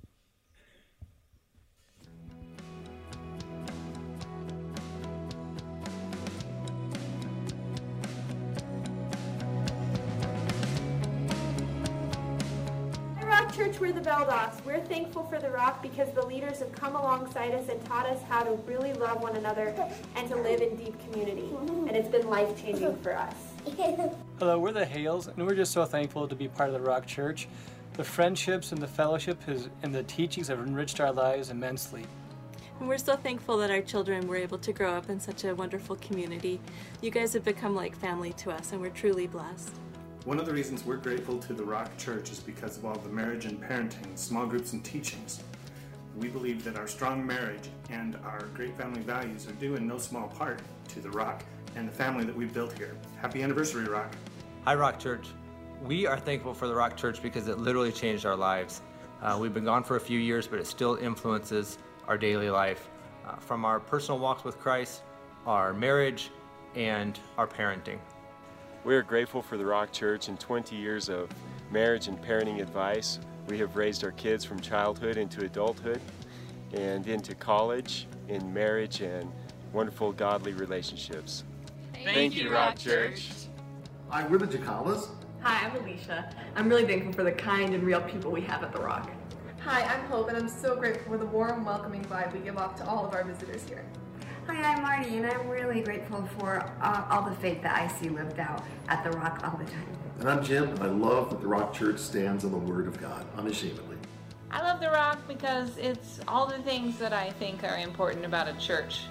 Church, we're the Baldogs. We're thankful for the Rock because the leaders have come alongside us and taught us how to really love one another and to live in deep community. And it's been life-changing for us. Hello, we're the Hales, and we're just so thankful to be part of the Rock Church. The friendships and the fellowship has, and the teachings have enriched our lives immensely. And we're so thankful that our children were able to grow up in such a wonderful community. You guys have become like family to us, and we're truly blessed. One of the reasons we're grateful to the Rock Church is because of all the marriage and parenting, small groups and teachings. We believe that our strong marriage and our great family values are due in no small part to the Rock and the family that we've built here. Happy anniversary, Rock. Hi, Rock Church. We are thankful for the Rock Church because it literally changed our lives. Uh, we've been gone for a few years, but it still influences our daily life. Uh, from our personal walks with Christ, our marriage, and our parenting. We are grateful for the Rock Church and twenty years of marriage and parenting advice. We have raised our kids from childhood into adulthood and into college, in marriage and wonderful godly relationships. Thank, Thank you, Rock Church. Hi, we're the Jacalas. Hi, I'm Alicia. I'm really thankful for the kind and real people we have at the Rock. Hi, I'm Hope, and I'm so grateful for the warm, welcoming vibe we give off to all of our visitors here. Hi, I'm Marty, and I'm really grateful for uh, all the faith that I see lived out at the Rock all the time. And I'm Jim, and I love that the Rock Church stands on the Word of God, unashamedly. I love the Rock because it's all the things that I think are important about a church,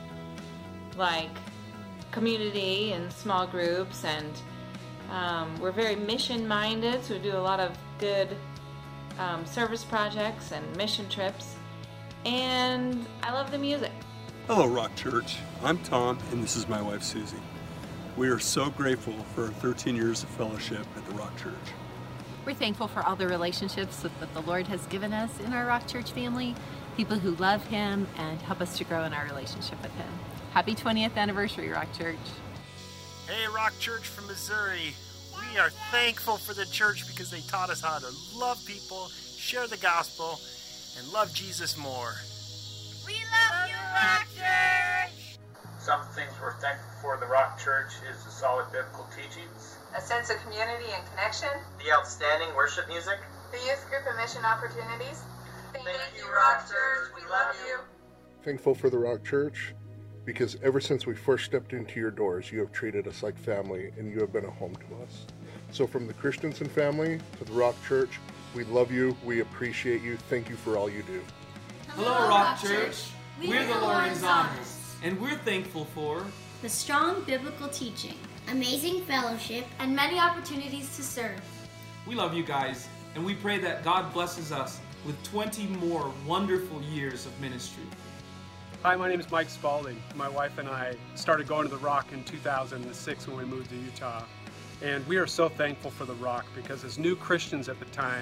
like community and small groups, and um, we're very mission-minded, so we do a lot of good um, service projects and mission trips, and I love the music. Hello, Rock Church. I'm Tom, and this is my wife, Susie. We are so grateful for our thirteen years of fellowship at the Rock Church. We're thankful for all the relationships that the Lord has given us in our Rock Church family, people who love Him and help us to grow in our relationship with Him. Happy twentieth anniversary, Rock Church. Hey, Rock Church from Missouri. We are thankful for the church because they taught us how to love people, share the gospel, and love Jesus more. We love you, Rock Church! Some things we're thankful for the Rock Church is the solid biblical teachings, a sense of community and connection, the outstanding worship music, the youth group and mission opportunities. Thank, Thank you, Rock Church. We love you. Thankful for the Rock Church because ever since we first stepped into your doors, you have treated us like family and you have been a home to us. So from the Christensen family to the Rock Church, we love you, we appreciate you, thank you for all you do. Hello, Rock Church. We're the Lorenzana's, and we're thankful for the strong biblical teaching, amazing fellowship, and many opportunities to serve. We love you guys, and we pray that God blesses us with twenty more wonderful years of ministry. Hi, my name is Mike Spalding. My wife and I started going to the Rock in two thousand six when we moved to Utah. And we are so thankful for the Rock because as new Christians at the time,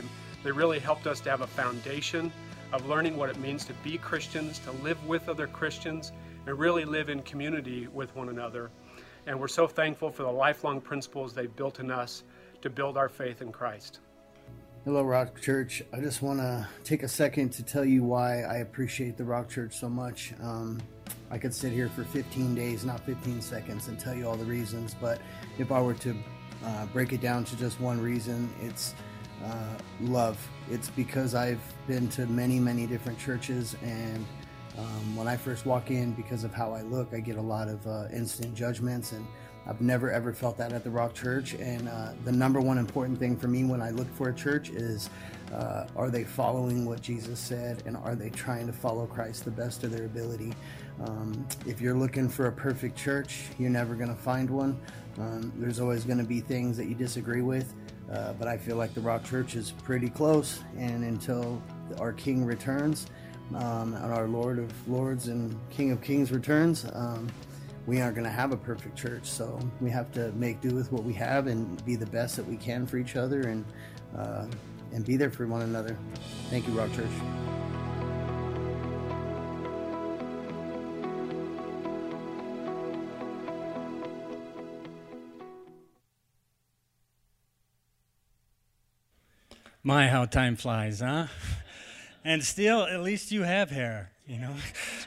They really helped us to have a foundation of learning what it means to be Christians, to live with other Christians, and really live in community with one another. And we're so thankful for the lifelong principles they've built in us to build our faith in Christ. Hello, Rock Church. I just want to take a second to tell you why I appreciate the Rock Church so much. Um, I could sit here for fifteen days, not fifteen seconds, and tell you all the reasons, but if I were to uh, break it down to just one reason, it's uh, love. It's because I've been to many, many different churches, and um, when I first walk in, because of how I look, I get a lot of uh, instant judgments, and I've never ever felt that at the Rock Church. And uh, the number one important thing for me when I look for a church is uh, are they following what Jesus said, and are they trying to follow Christ the best of their ability? Um, if you're looking for a perfect church, you're never going to find one. Um, there's always going to be things that you disagree with, uh, but I feel like the Rock Church is pretty close, and until our King returns, um, and our Lord of Lords and King of Kings returns, um, we aren't going to have a perfect church. So we have to make do with what we have and be the best that we can for each other, and uh, and be there for one another. Thank you, Rock Church. My, how time flies, huh? And still, at least you have hair, you know?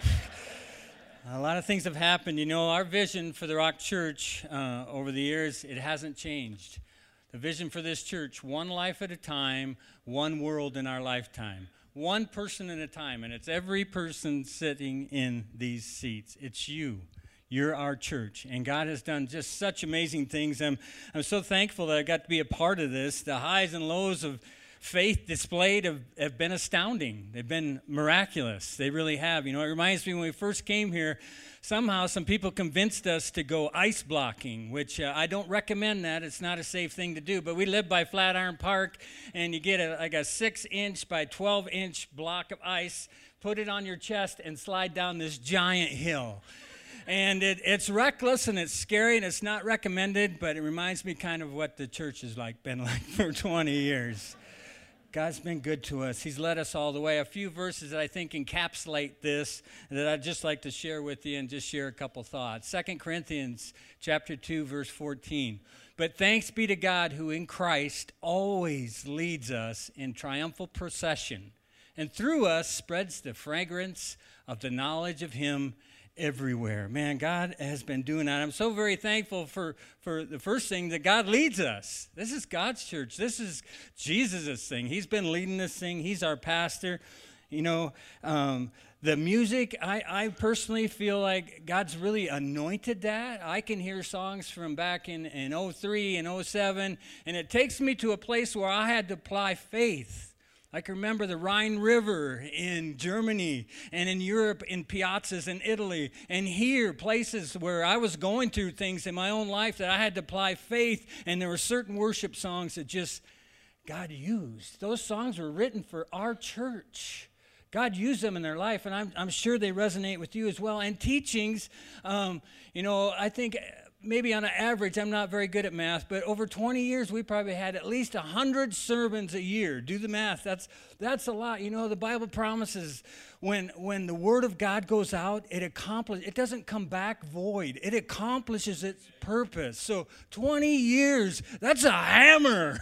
A lot of things have happened. You know, our vision for the Rock Church uh, over the years, it hasn't changed. The vision for this church, one life at a time, one world in our lifetime. One person at a time, and it's every person sitting in these seats. It's you. You're our church, and God has done just such amazing things. I'm, I'm so thankful that I got to be a part of this. The highs and lows of faith displayed have, have been astounding. They've been miraculous. They really have. You know, it reminds me when we first came here, somehow some people convinced us to go ice blocking, which uh, I don't recommend that. It's not a safe thing to do. But we live by Flatiron Park, and you get a, like a six-inch by twelve-inch block of ice, put it on your chest, and slide down this giant hill. And it, it's reckless, and it's scary, and it's not recommended, but it reminds me kind of what the church has like been like for twenty years. God's been good to us. He's led us all the way. A few verses that I think encapsulate this that I'd just like to share with you and just share a couple thoughts. Second Corinthians chapter two, verse fourteen. But thanks be to God who in Christ always leads us in triumphal procession, and through us spreads the fragrance of the knowledge of him everywhere. Man, God has been doing that. I'm so very thankful for, for the first thing, that God leads us. This is God's church. This is Jesus' thing. He's been leading this thing. He's our pastor. You know, um, the music, I, I personally feel like God's really anointed that. I can hear songs from back in, in oh three and oh seven, and it takes me to a place where I had to apply faith. I can remember the Rhine River in Germany, and in Europe in piazzas in Italy, and here places where I was going through things in my own life that I had to apply faith, and there were certain worship songs that just God used. Those songs were written for our church. God used them in their life, and I'm, I'm sure they resonate with you as well. And teachings, um, you know, I think maybe on an average, I'm not very good at math, but over twenty years, we probably had at least one hundred sermons a year. Do the math. That's that's a lot. You know, the Bible promises when when the Word of God goes out, it accomplishes. It doesn't come back void. It accomplishes its purpose. So twenty years, that's a hammer.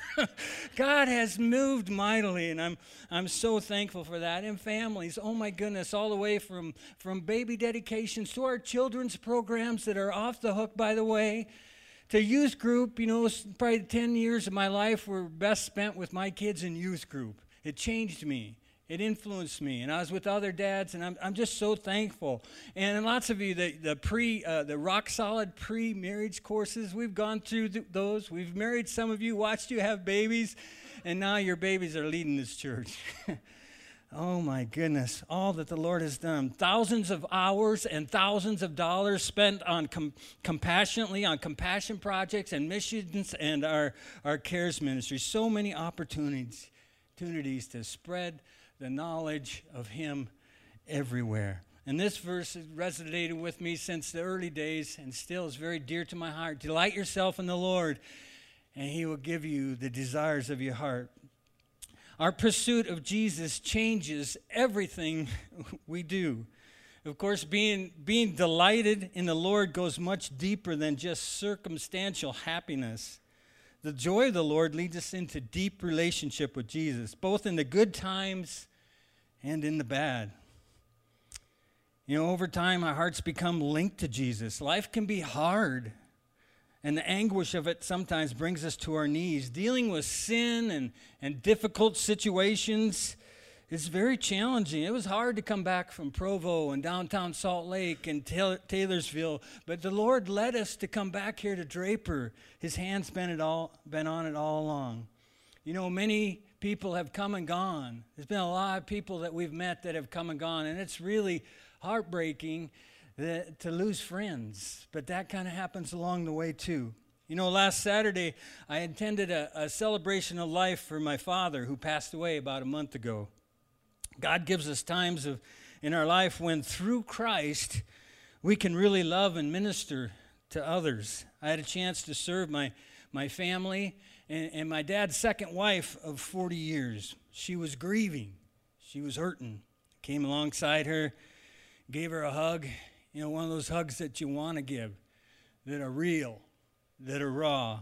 God has moved mightily, and I'm I'm so thankful for that. And families, oh my goodness, all the way from, from baby dedications to our children's programs that are off the hook, by the way, to youth group. You know, probably ten years of my life were best spent with my kids in youth group. It changed me. It influenced me, and I was with other dads, and I'm I'm just so thankful. And lots of you, the the pre uh, the rock solid pre-marriage courses, we've gone through th- those. We've married some of you, watched you have babies, and now your babies are leading this church. Oh my goodness, all that the Lord has done. Thousands of hours and thousands of dollars spent on com- compassionately on compassion projects and missions and our our cares ministry. So many opportunities opportunities to spread the knowledge of him everywhere. And this verse has resonated with me since the early days and still is very dear to my heart. Delight yourself in the Lord, and he will give you the desires of your heart. Our pursuit of Jesus changes everything we do. Of course, being, being delighted in the Lord goes much deeper than just circumstantial happiness. The joy of the Lord leads us into deep relationship with Jesus, both in the good times and in the bad. You know, over time, our hearts become linked to Jesus. Life can be hard, and the anguish of it sometimes brings us to our knees. Dealing with sin and, and difficult situations is very challenging. It was hard to come back from Provo and downtown Salt Lake and Taylorsville, but the Lord led us to come back here to Draper. His hand's been, it all, been on it all along. You know, many people have come and gone. There's been a lot of people that we've met that have come and gone, and it's really heartbreaking that, to lose friends, but that kind of happens along the way too. You know, last Saturday, I attended a, a celebration of life for my father who passed away about a month ago. God gives us times of in our life when through Christ we can really love and minister to others. I had a chance to serve my, my family and, and my dad's second wife of forty years. She was grieving. She was hurting. Came alongside her, gave her a hug. You know, one of those hugs that you want to give, that are real, that are raw.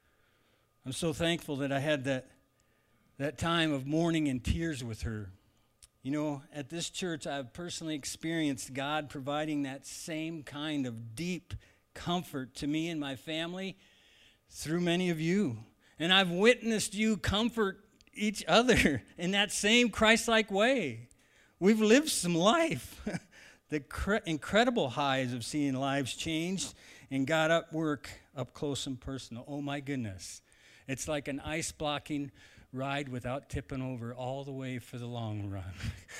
I'm so thankful that I had that, that time of mourning and tears with her. You know, at this church, I've personally experienced God providing that same kind of deep comfort to me and my family through many of you. And I've witnessed you comfort each other in that same Christ-like way. We've lived some life. The cre- incredible highs of seeing lives changed and God at work up close and personal. Oh, my goodness. It's like an ice-blocking ride without tipping over all the way for the long run.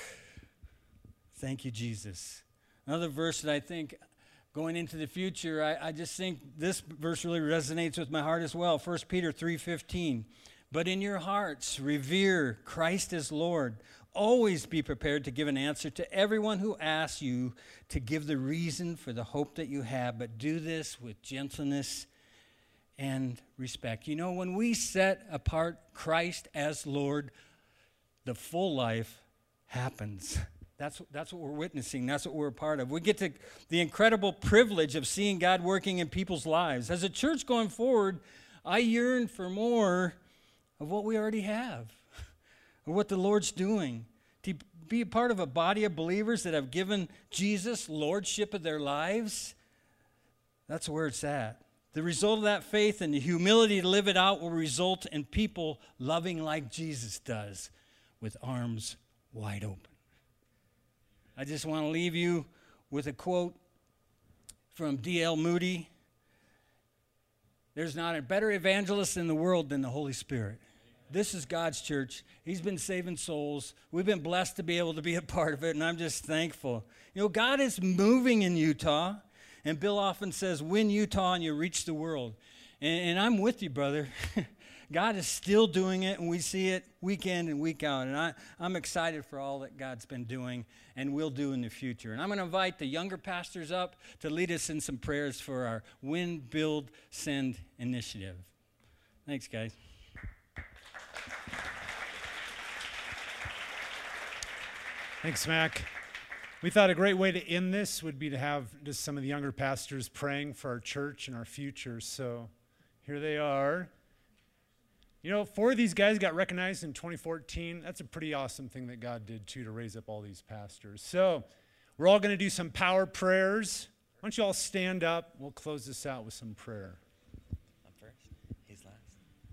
Thank you, Jesus. Another verse that I think going into the future, I, I just think this verse really resonates with my heart as well. First Peter three fifteen. But in your hearts, revere Christ as Lord. Always be prepared to give an answer to everyone who asks you to give the reason for the hope that you have, but do this with gentleness and respect. You know, when we set apart Christ as Lord, the full life happens. That's, that's what we're witnessing. That's what we're a part of. We get to the incredible privilege of seeing God working in people's lives. As a church going forward, I yearn for more of what we already have, of what the Lord's doing. To be a part of a body of believers that have given Jesus lordship of their lives, that's where it's at. The result of that faith and the humility to live it out will result in people loving like Jesus does, with arms wide open. I just want to leave you with a quote from D L Moody. There's not a better evangelist in the world than the Holy Spirit. This is God's church. He's been saving souls. We've been blessed to be able to be a part of it, and I'm just thankful. You know, God is moving in Utah. And Bill often says, win Utah and you reach the world. And, and I'm with you, brother. God is still doing it, and we see it week in and week out. And I, I'm excited for all that God's been doing and will do in the future. And I'm going to invite the younger pastors up to lead us in some prayers for our Win, Build, Send initiative. Thanks, guys. Thanks, Mac. We thought a great way to end this would be to have just some of the younger pastors praying for our church and our future. So here they are. You know, four of these guys got recognized in twenty fourteen. That's a pretty awesome thing that God did, too, to raise up all these pastors. So we're all going to do some power prayers. Why don't you all stand up? We'll close this out with some prayer. I'm first. He's last.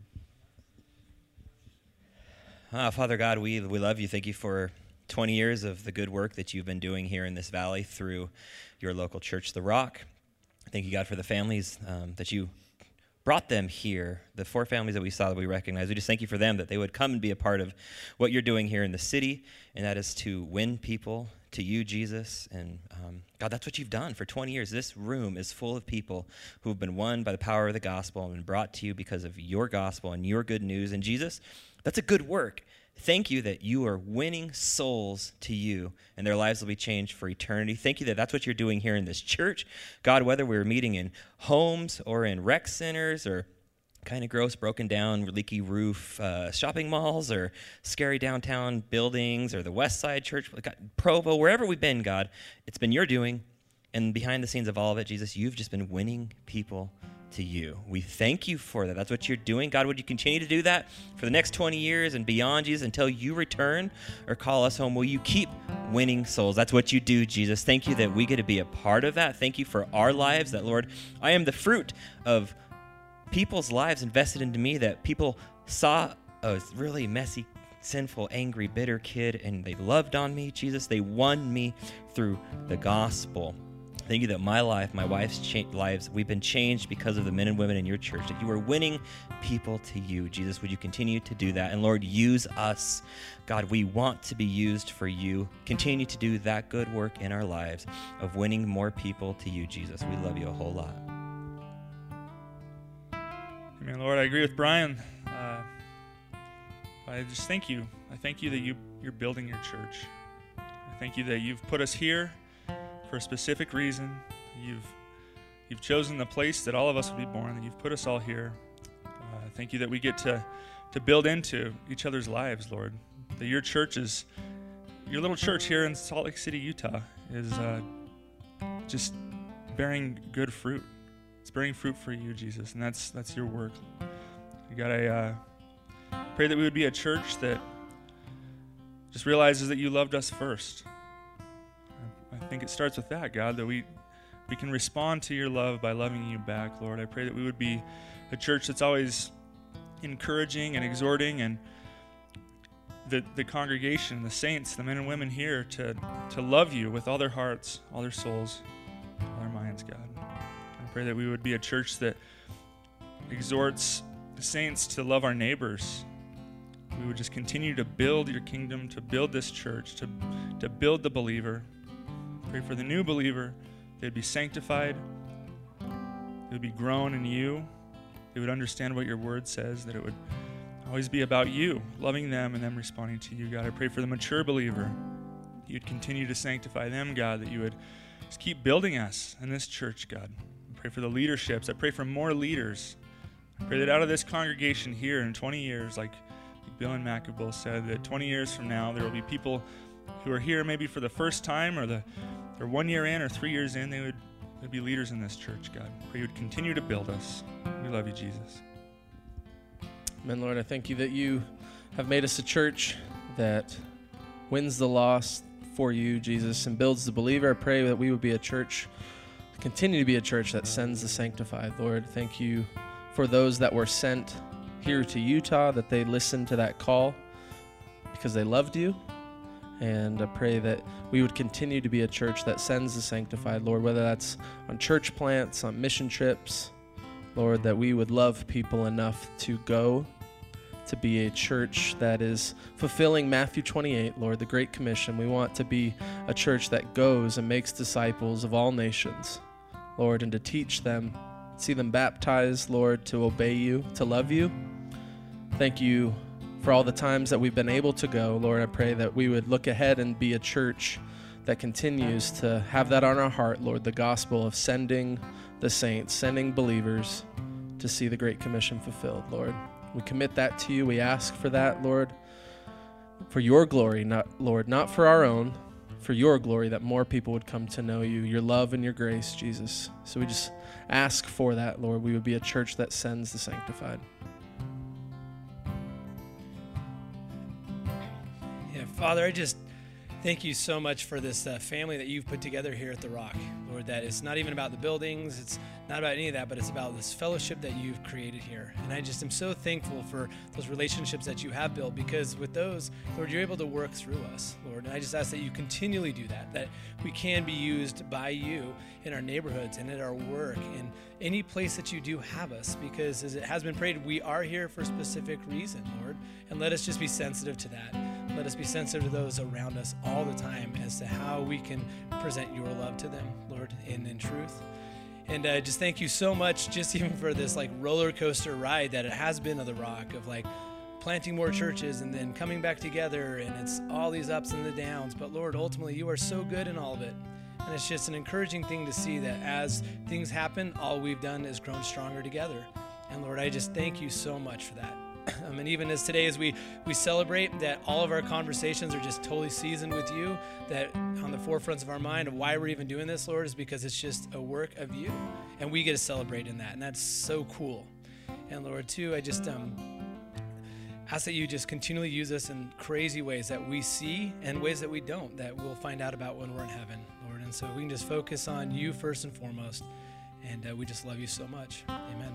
Ah, Father God, we, we love you. Thank you for twenty years of the good work that you've been doing here in this valley through your local church, The Rock. Thank you, God, for the families um, that you brought them here, the four families that we saw that we recognize. We just thank you for them, that they would come and be a part of what you're doing here in the city, and that is to win people to you, Jesus. And um, God, that's what you've done for twenty years. This room is full of people who have been won by the power of the gospel and been brought to you because of your gospel and your good news. And Jesus, that's a good work. Thank you that you are winning souls to you, and their lives will be changed for eternity. Thank you that that's what you're doing here in this church. God, whether we're meeting in homes or in rec centers or kind of gross, broken down, leaky roof uh, shopping malls or scary downtown buildings or the West Side Church, God, Provo, wherever we've been, God, it's been your doing. And behind the scenes of all of it, Jesus, you've just been winning people to you. We thank you for that. That's what you're doing. God, would you continue to do that for the next twenty years and beyond, Jesus, until you return or call us home? Will you keep winning souls? That's what you do, Jesus. Thank you that we get to be a part of that. Thank you for our lives, that, Lord, I am the fruit of people's lives invested into me, that people saw a really messy, sinful, angry, bitter kid, and they loved on me, Jesus. They won me through the gospel. Thank you that my life, my wife's cha- lives, we've been changed because of the men and women in your church, that you are winning people to you. Jesus, would you continue to do that? And Lord, use us. God, we want to be used for you. Continue to do that good work in our lives of winning more people to you, Jesus. We love you a whole lot. Amen, Lord. I agree with Brian. Uh, I just thank you. I thank you that you, you're building your church. I thank you that you've put us here for a specific reason. You've you've chosen the place that all of us would be born, that you've put us all here. Uh, thank you that we get to, to build into each other's lives, Lord. That your church is, your little church here in Salt Lake City, Utah, is uh, just bearing good fruit. It's bearing fruit for you, Jesus, and that's that's your work. You gotta uh, pray that we would be a church that just realizes that you loved us first. I think it starts with that, God, that we we can respond to your love by loving you back, Lord. I pray that we would be a church that's always encouraging and exhorting, and the the congregation, the saints, the men and women here to, to love you with all their hearts, all their souls, all their minds, God. I pray that we would be a church that exhorts the saints to love our neighbors. We would just continue to build your kingdom, to build this church, to, to build the believer. Pray for the new believer. They'd be sanctified. They would be grown in you. They would understand what your word says, that it would always be about you, loving them and them responding to you, God. I pray for the mature believer. You'd continue to sanctify them, God, that you would just keep building us in this church, God. I pray for the leaderships. I pray for more leaders. I pray that out of this congregation here in twenty years, like Bill and Macabel said, that twenty years from now, there will be people who are here maybe for the first time, or the or one year in or three years in, they would they'd be leaders in this church, God. Pray you would continue to build us. We love you, Jesus. Amen, Lord. I thank you that you have made us a church that wins the lost for you, Jesus, and builds the believer. I pray that we would be a church, continue to be a church that sends the sanctified, Lord. Thank you for those that were sent here to Utah, that they listened to that call because they loved you. And I pray that we would continue to be a church that sends the sanctified, Lord, whether that's on church plants, on mission trips, Lord, that we would love people enough to go, to be a church that is fulfilling Matthew twenty-eight, Lord, the Great Commission. We want to be a church that goes and makes disciples of all nations, Lord, and to teach them, see them baptized, Lord, to obey you, to love you. Thank you for all the times that we've been able to go, Lord. I pray that we would look ahead and be a church that continues to have that on our heart, Lord, the gospel of sending the saints, sending believers to see the Great Commission fulfilled, Lord. We commit that to you. We ask for that, Lord, for your glory, not, Lord, not for our own, for your glory, that more people would come to know you, your love and your grace, Jesus. So we just ask for that, Lord. We would be a church that sends the sanctified. Father, I just thank you so much for this uh, family that you've put together here at The Rock. Lord, that it's not even about the buildings, it's not about any of that, but it's about this fellowship that you've created here. And I just am so thankful for those relationships that you have built, because with those, Lord, you're able to work through us, Lord. And I just ask that you continually do that, that we can be used by you in our neighborhoods and at our work and any place that you do have us, because as it has been prayed, we are here for a specific reason, Lord. And let us just be sensitive to that. Let us be sensitive to those around us all the time as to how we can present your love to them, Lord, in, in truth. And uh, just thank you so much, just even for this like roller coaster ride that it has been of The Rock, of like planting more churches and then coming back together, and it's all these ups and the downs. But Lord, ultimately, you are so good in all of it. And it's just an encouraging thing to see that as things happen, all we've done is grown stronger together. And Lord, I just thank you so much for that. Um, and even as today, as we, we celebrate that all of our conversations are just totally seasoned with you, that on the forefronts of our mind of why we're even doing this, Lord, is because it's just a work of you. And we get to celebrate in that. And that's so cool. And Lord, too, I just um, ask that you just continually use us in crazy ways that we see and ways that we don't, that we'll find out about when we're in heaven, Lord. And so we can just focus on you first and foremost. And uh, we just love you so much. Amen.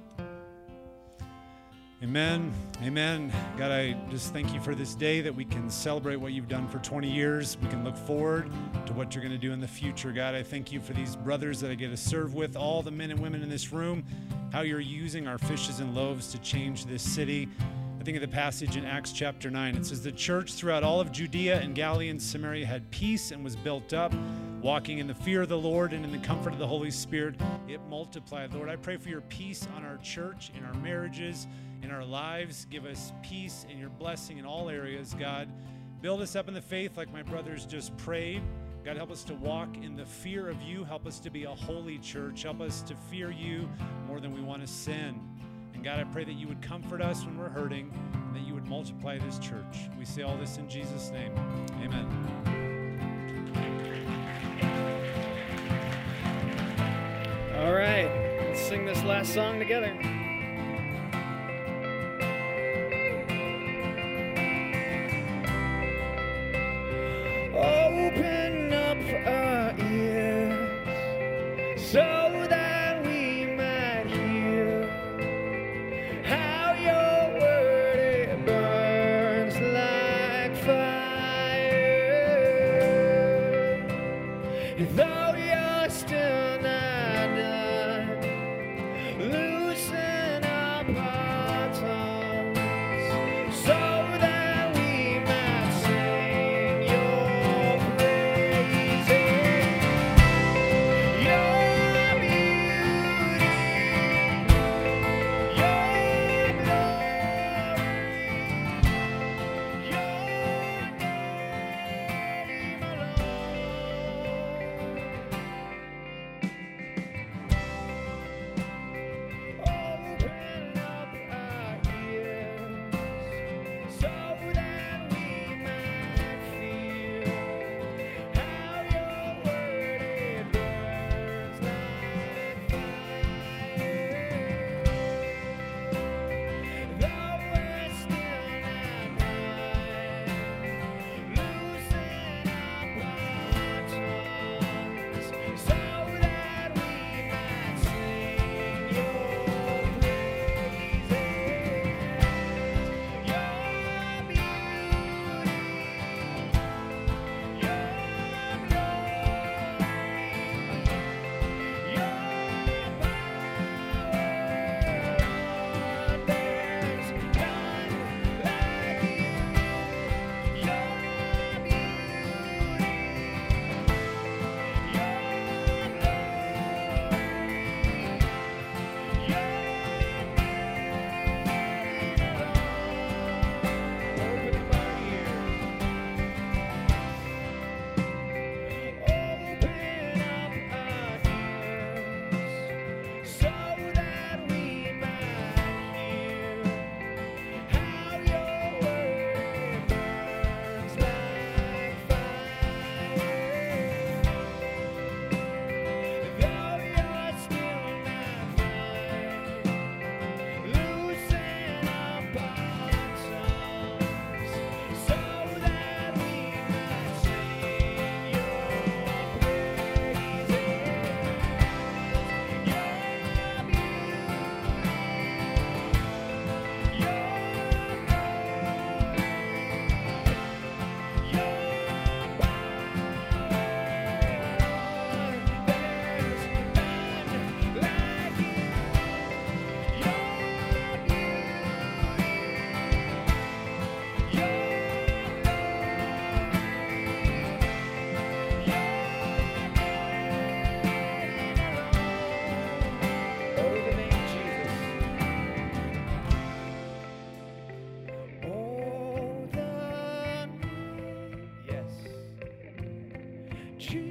Amen. Amen. God, I just thank you for this day that we can celebrate what you've done for twenty years. We can look forward to what you're going to do in the future. God, I thank you for these brothers that I get to serve with, all the men and women in this room, how you're using our fishes and loaves to change this city. I think of the passage in Acts chapter nine. It says, the church throughout all of Judea and Galilee and Samaria had peace and was built up, walking in the fear of the Lord and in the comfort of the Holy Spirit. It multiplied. Lord, I pray for your peace on our church, in our marriages, in our lives. Give us peace and your blessing in all areas, God. Build us up in the faith like my brothers just prayed. God, help us to walk in the fear of you. Help us to be a holy church. Help us to fear you more than we want to sin. And God, I pray that you would comfort us when we're hurting and that you would multiply this church. We say all this in Jesus' name. Amen. All right, let's sing this last song together. Open up our ears so that we might hear how your word it burns like fire. Though you're still not done, loosen up our tongues so that we might sing your Jesus.